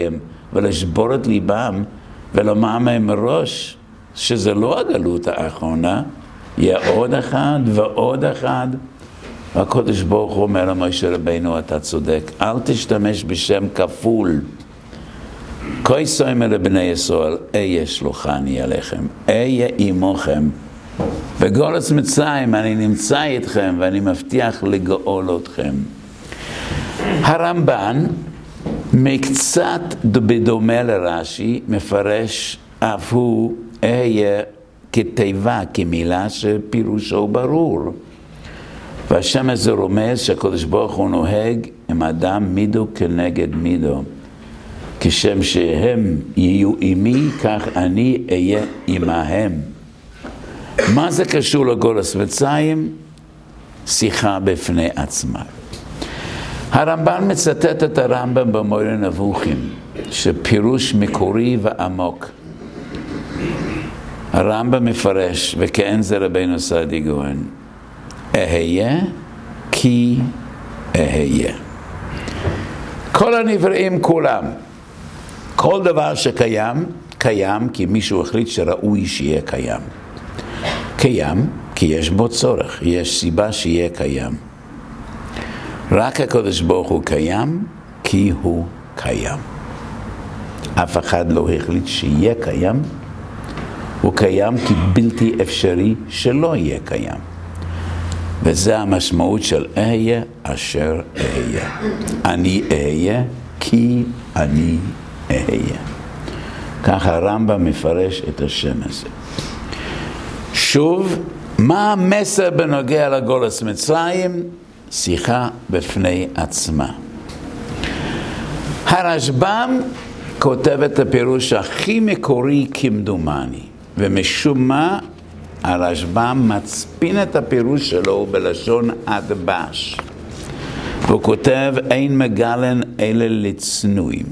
ולשבור את ליבם ולומר מהם מראש שזה לא הגלות האחרונה, יהיה עוד אחד ועוד אחד. והקדוש ברוך הוא אומר למשה רבינו, אתה צודק, אל תשתמש בשם כפול. כה סוימר לבני ישראל, אהיה שלוחני עליכם, אהיה עמוכם. בגולת מצרים אני נמצא איתכם ואני מבטיח לגאול אתכם. הרמב"ן מקצת בדומה לרש"י מפרש אף הוא אהיה כתיבה, כמילה שפירושו ברור. והשם הזה רומז שהקדוש ברוך הוא נוהג עם אדם מידו כנגד מידו. כשם שהם יהיו עמי, כך אני אהיה עמהם. מה זה קשור לגולת מצרים? שיחה בפני עצמה. הרמב"ן מצטט את הרמב"ם במורה נבוכים, שפירוש מקורי ועמוק. הרמב"ם מפרש, וכן זה רבינו סעדי גאון, אהיה כי אהיה. כל הנבראים כולם, כל דבר שקיים, קיים כי מישהו החליט שראוי שיהיה קיים. קיים כי יש בו צורך, יש סיבה שיהיה קיים. רק הקדוש ברוך הוא קיים כי הוא קיים. אף אחד לא החליט שיהיה קיים, הוא קיים כי בלתי אפשרי שלא יהיה קיים. וזה המשמעות של אהיה אשר אהיה. אני אהיה כי אני אהיה. ככה הרמב"ם מפרש את השם הזה. שוב, מה המסר בנוגע לגולת מצרים? שיחה בפני עצמה. הרשב"ם כותב את הפירוש הכי מקורי כמדומני, ומשום מה הרשב"ם מצפין את הפירוש שלו בלשון הדבש. והוא כותב, אין מגלן אלה לצנועים.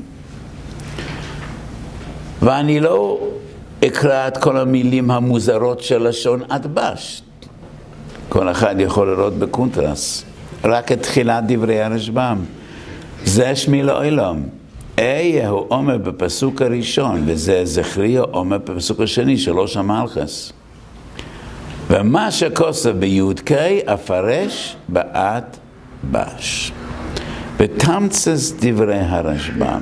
ואני לא אקרא את כל המילים המוזרות של לשון הדבש. כל אחד יכול לראות בקונטרס. רק את תחילת דברי הרשב"ם. זה שמי לעולם. אהיה הוא אומר בפסוק הראשון, וזה זכרי הוא אומר בפסוק השני, שלוש המלכס. ומה שכוסף ביודקי אפרש בעת בש. בתמצס דברי הרשב"ם.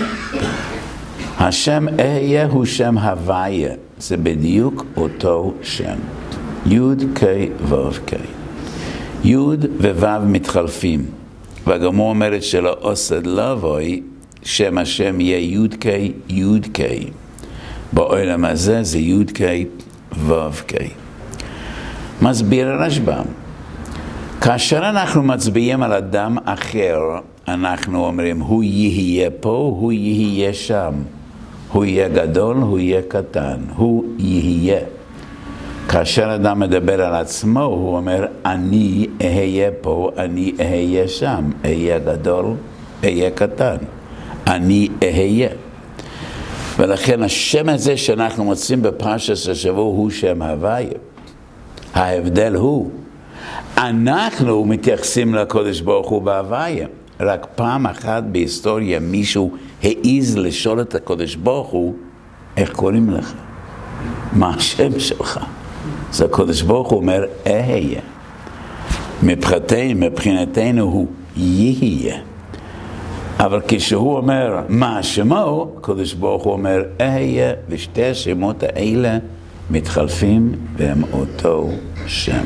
השם אהיה הוא שם הוויה, זה בדיוק אותו שם. יוד קי וו קי. יוד ווו מתחלפים. והגמור אומרת שלא עושד לבוי, שם השם יהיה יוד קי, יוד קי. בעולם הזה זה יוד קי וו קי. מסביר הרשב"ם. כאשר אנחנו מצביעים על אדם אחר, אנחנו אומרים, הוא יהיה פה, הוא יהיה שם. הוא יהיה גדול, הוא יהיה קטן. הוא יהיה. כאשר אדם מדבר על עצמו, הוא אומר, אני אהיה פה, אני אהיה שם. אהיה גדול, אהיה קטן. אני אהיה. ולכן השם הזה שאנחנו מוצאים בפרשת השבוע הוא שם הוויה. ההבדל הוא, אנחנו מתייחסים לקדוש ברוך הוא בהוויה. רק פעם אחת בהיסטוריה מישהו העיז לשאול את הקדוש ברוך הוא, איך קוראים לך? מה השם שלך? אז הקדוש ברוך הוא אומר, אהיה. מבחינתנו, מבחינתנו הוא יהיה. אבל כשהוא אומר, מה שמו? הקדוש ברוך הוא אומר, אהיה, ושתי השמות האלה מתחלפים והם אותו שם.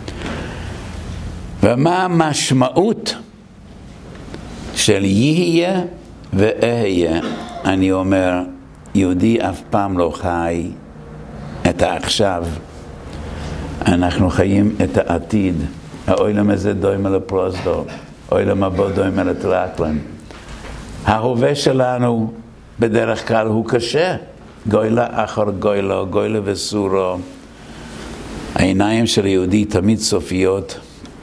ומה המשמעות של יהיה ואהיה? אני אומר, יהודי אף פעם לא חי את העכשיו. אנחנו חיים את העתיד. העולם הזה דומה לפרוזדור. העולם הבא דומה לטרקלן. ההווה שלנו בדרך כלל הוא קשה. גוילה אחר גוילה, גוילה וסורו. העיניים של יהודי תמיד סופיות.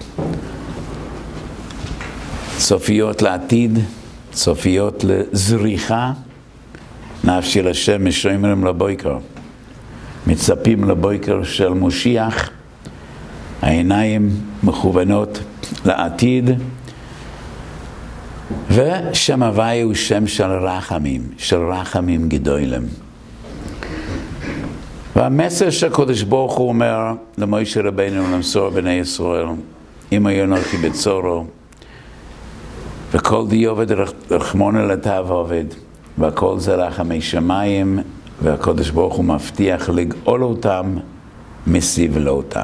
סופיות לעתיד, סופיות לזריחה. נפשי לשם משומרים לבויקר. מצפים לבויקר של מושיח. העיניים מכוונות לעתיד. ושם הוויה הוא שם של רחמים, של רחמים גדולים. והמסר שהקדוש ברוך הוא אומר למשה רבינו למסור בני ישראל, אמא ינוקי בצורו, וכל די עובד רחמונה לטב עובד, והכל זה רחמי שמיים, והקדוש ברוך הוא מבטיח לגאול אותם מסבלותם.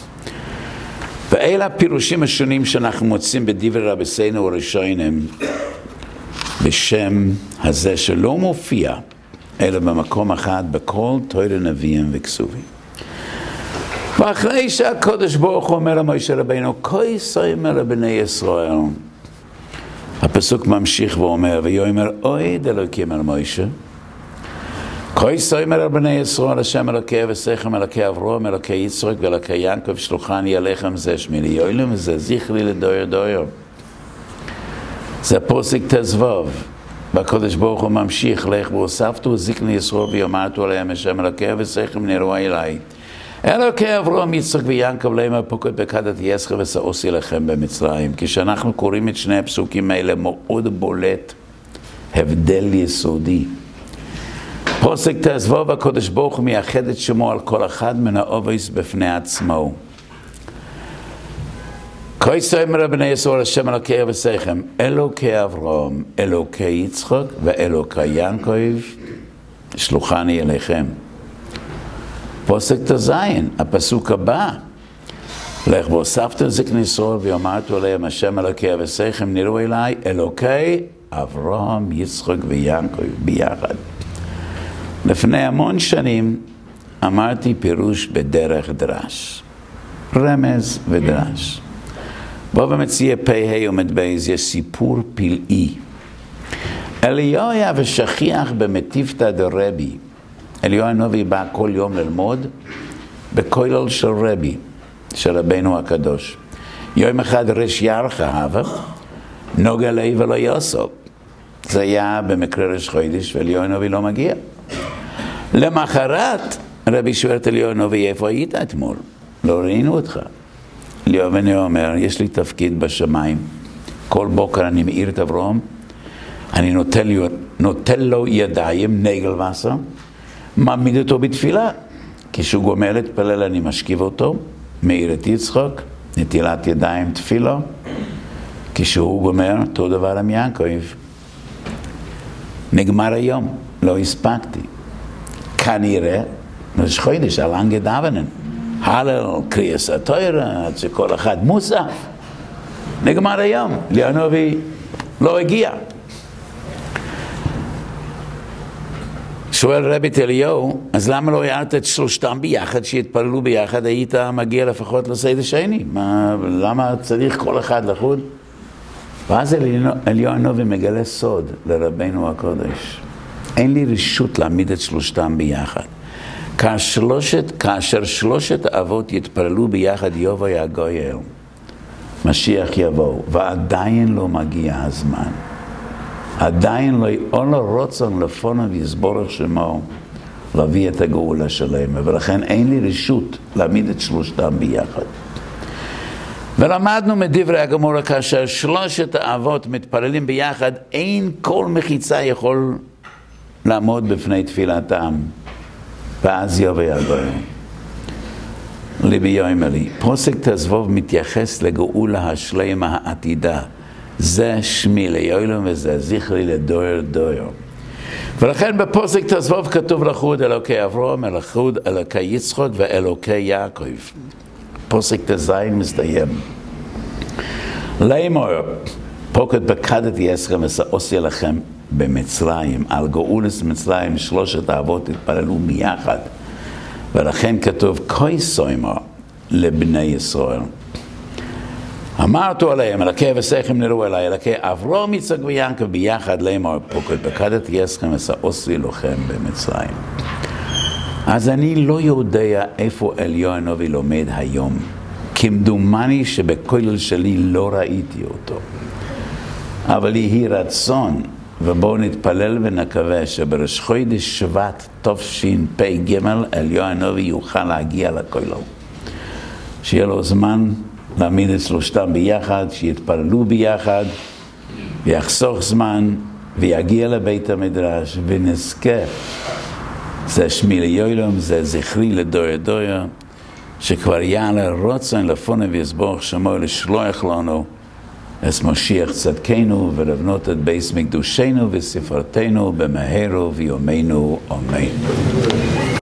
ואלה הפירושים השונים שאנחנו מוצאים בדברי רבותינו הראשונים בשם הזה שלא מופיע אלא במקום אחד בכל תורה נביאים וכתובים. ואחרי שהקדוש ברוך הוא אומר למשה רבינו כה יאמר לבני ישראל, הפסוק ממשיך ואומר ויאמר אוהד אלוקים אל משה כה יאמר לבני ישראל השם אלוקי אבותיכם אלוקי אברהם אלוקי יצחק ואלוקי יעקב שלוחני עליכם זה שמי ליועלם וזה זכרי לדור דור. זה פסוק ט"ו. והקדוש ברוך הוא ממשיך לך והוספתו זקני ישראל ויאמרתו עליהם השם אלוקי אבותיכם נראו אליי אלוקי אברהם יצחק ויעקב לאמר פקוד בקדת יסחר ושאוסי לכם במצרים. כשאנחנו קוראים את שני הפסוקים האלה מאוד בולט הבדל יסודי. פסוק ט"ו והקדוש ברוך הוא מייחד את שמו על כל אחד מן העובס בפני עצמו. כה יאמר לבני ישראל השם אלוקי אבותיכם אלוקי אברהם אלוקי יצחק ואלוקי יעקב שלוחני אליכם. פסוק ט"ז הפסוק הבא לך והוספתם זקני ישראל ואמרתו עליהם השם אלוקי אבותיכם נראו אליי אלוקי אברהם יצחק ויעקב ביחד. לפני המון שנים אמרתי פירוש בדרך דרש, רמז ודרש. בו במציע פ"ה עומד בייז יש סיפור פלאי. אליהו היה ושכיח במטיפתא דרבי. אליהו הנביא בא כל יום ללמוד בכולל של רבי, של רבינו הקדוש. יום אחד ריש ירחה הווה, נוגע לי ולא יוסו. זה היה במקרה ראש חודש ואליהו הנביא לא מגיע. למחרת רבי שואל את אליהו הנביא איפה היית אתמול? לא ראינו אותך. אליהו הנביא אומר, יש לי תפקיד בשמיים. כל בוקר אני מאיר את אברהם, אני נוטל, נוטל לו ידיים, נגל וסר, מעמיד אותו בתפילה. כשהוא גומר להתפלל אני משכיב אותו, מאיר את יצחק, נטילת ידיים תפילה. כשהוא גומר, אותו דבר עם יעקב. נגמר היום, לא הספקתי. כנראה, ראש חודש, אלן גדוונן. הלל, קריאס התורה, עד שכל אחד מוסף. נגמר היום, אליהו הנביא לא הגיע. שואל רבי אליהו, אז למה לא הערת את שלושתם ביחד, שיתפללו ביחד, היית מגיע לפחות לסדר שני? מה, למה צריך כל אחד לחוד? ואז אליהו הנביא מגלה סוד לרבינו הקודש. אין לי רשות להעמיד את שלושתם ביחד. כאשר שלושת, כאשר שלושת אבות יתפללו ביחד יבוא הגואל, משיח יבוא, ועדיין לא מגיע הזמן. עדיין לא יאול לו רצון לפונו ויסבורך שמו להביא את הגאולה שלהם, ולכן אין לי רשות להעמיד את שלושתם ביחד. ולמדנו מדברי הגמרא, כאשר שלושת האבות מתפללים ביחד, אין כל מחיצה יכול לעמוד בפני תפילתם. ואז יבוא הגואל. ליבי יאמר לי, פסוק ט"ו מתייחס לגאולה השלמה העתידה. זה שמי ליועלם וזה זכרי לדור דור. ולכן בפסוק ט"ו כתוב לחוד אלוקי אברהם, לחוד אלוקי יצחק ואלוקי יעקב. פסוק ט"ז מסתיים. לאמור, פקוד בקדת יסחר ושאוסי לכם במצרים, על גאולת מצרים שלושת האבות התפללו ביחד. ולכן כתוב כה יאמר לבני ישראל. אמרתו עליהם, אלוקי אבותיכם נראו אליי, אלוקי אברהם יצחק ויעקב ביחד לאמור פקוד בקדת יסחר ושאוסי לכם במצרים. אז אני לא יודע איפה אליהו הנביא לומד היום. כמדומני שבכולל שלי לא ראיתי אותו. אבל יהי רצון, ובואו נתפלל ונקווה שבראש חודש שבט תשפ"ג אליהו הנביא יוכל להגיע לכולל. שיהיה לו זמן להעמיד את שלושתם ביחד, שיתפללו ביחד, ויחסוך זמן ויגיע לבית המדרש ונזכה. זה שמי ליולם, זה זכרי לדויה דויה, שכבר יעלה רוצן לפונה ויסבוך שמו לשלוח לנו את משיח צדקנו ולבנות את בייס מקדושנו וספרתנו במהרו ויומנו אמן.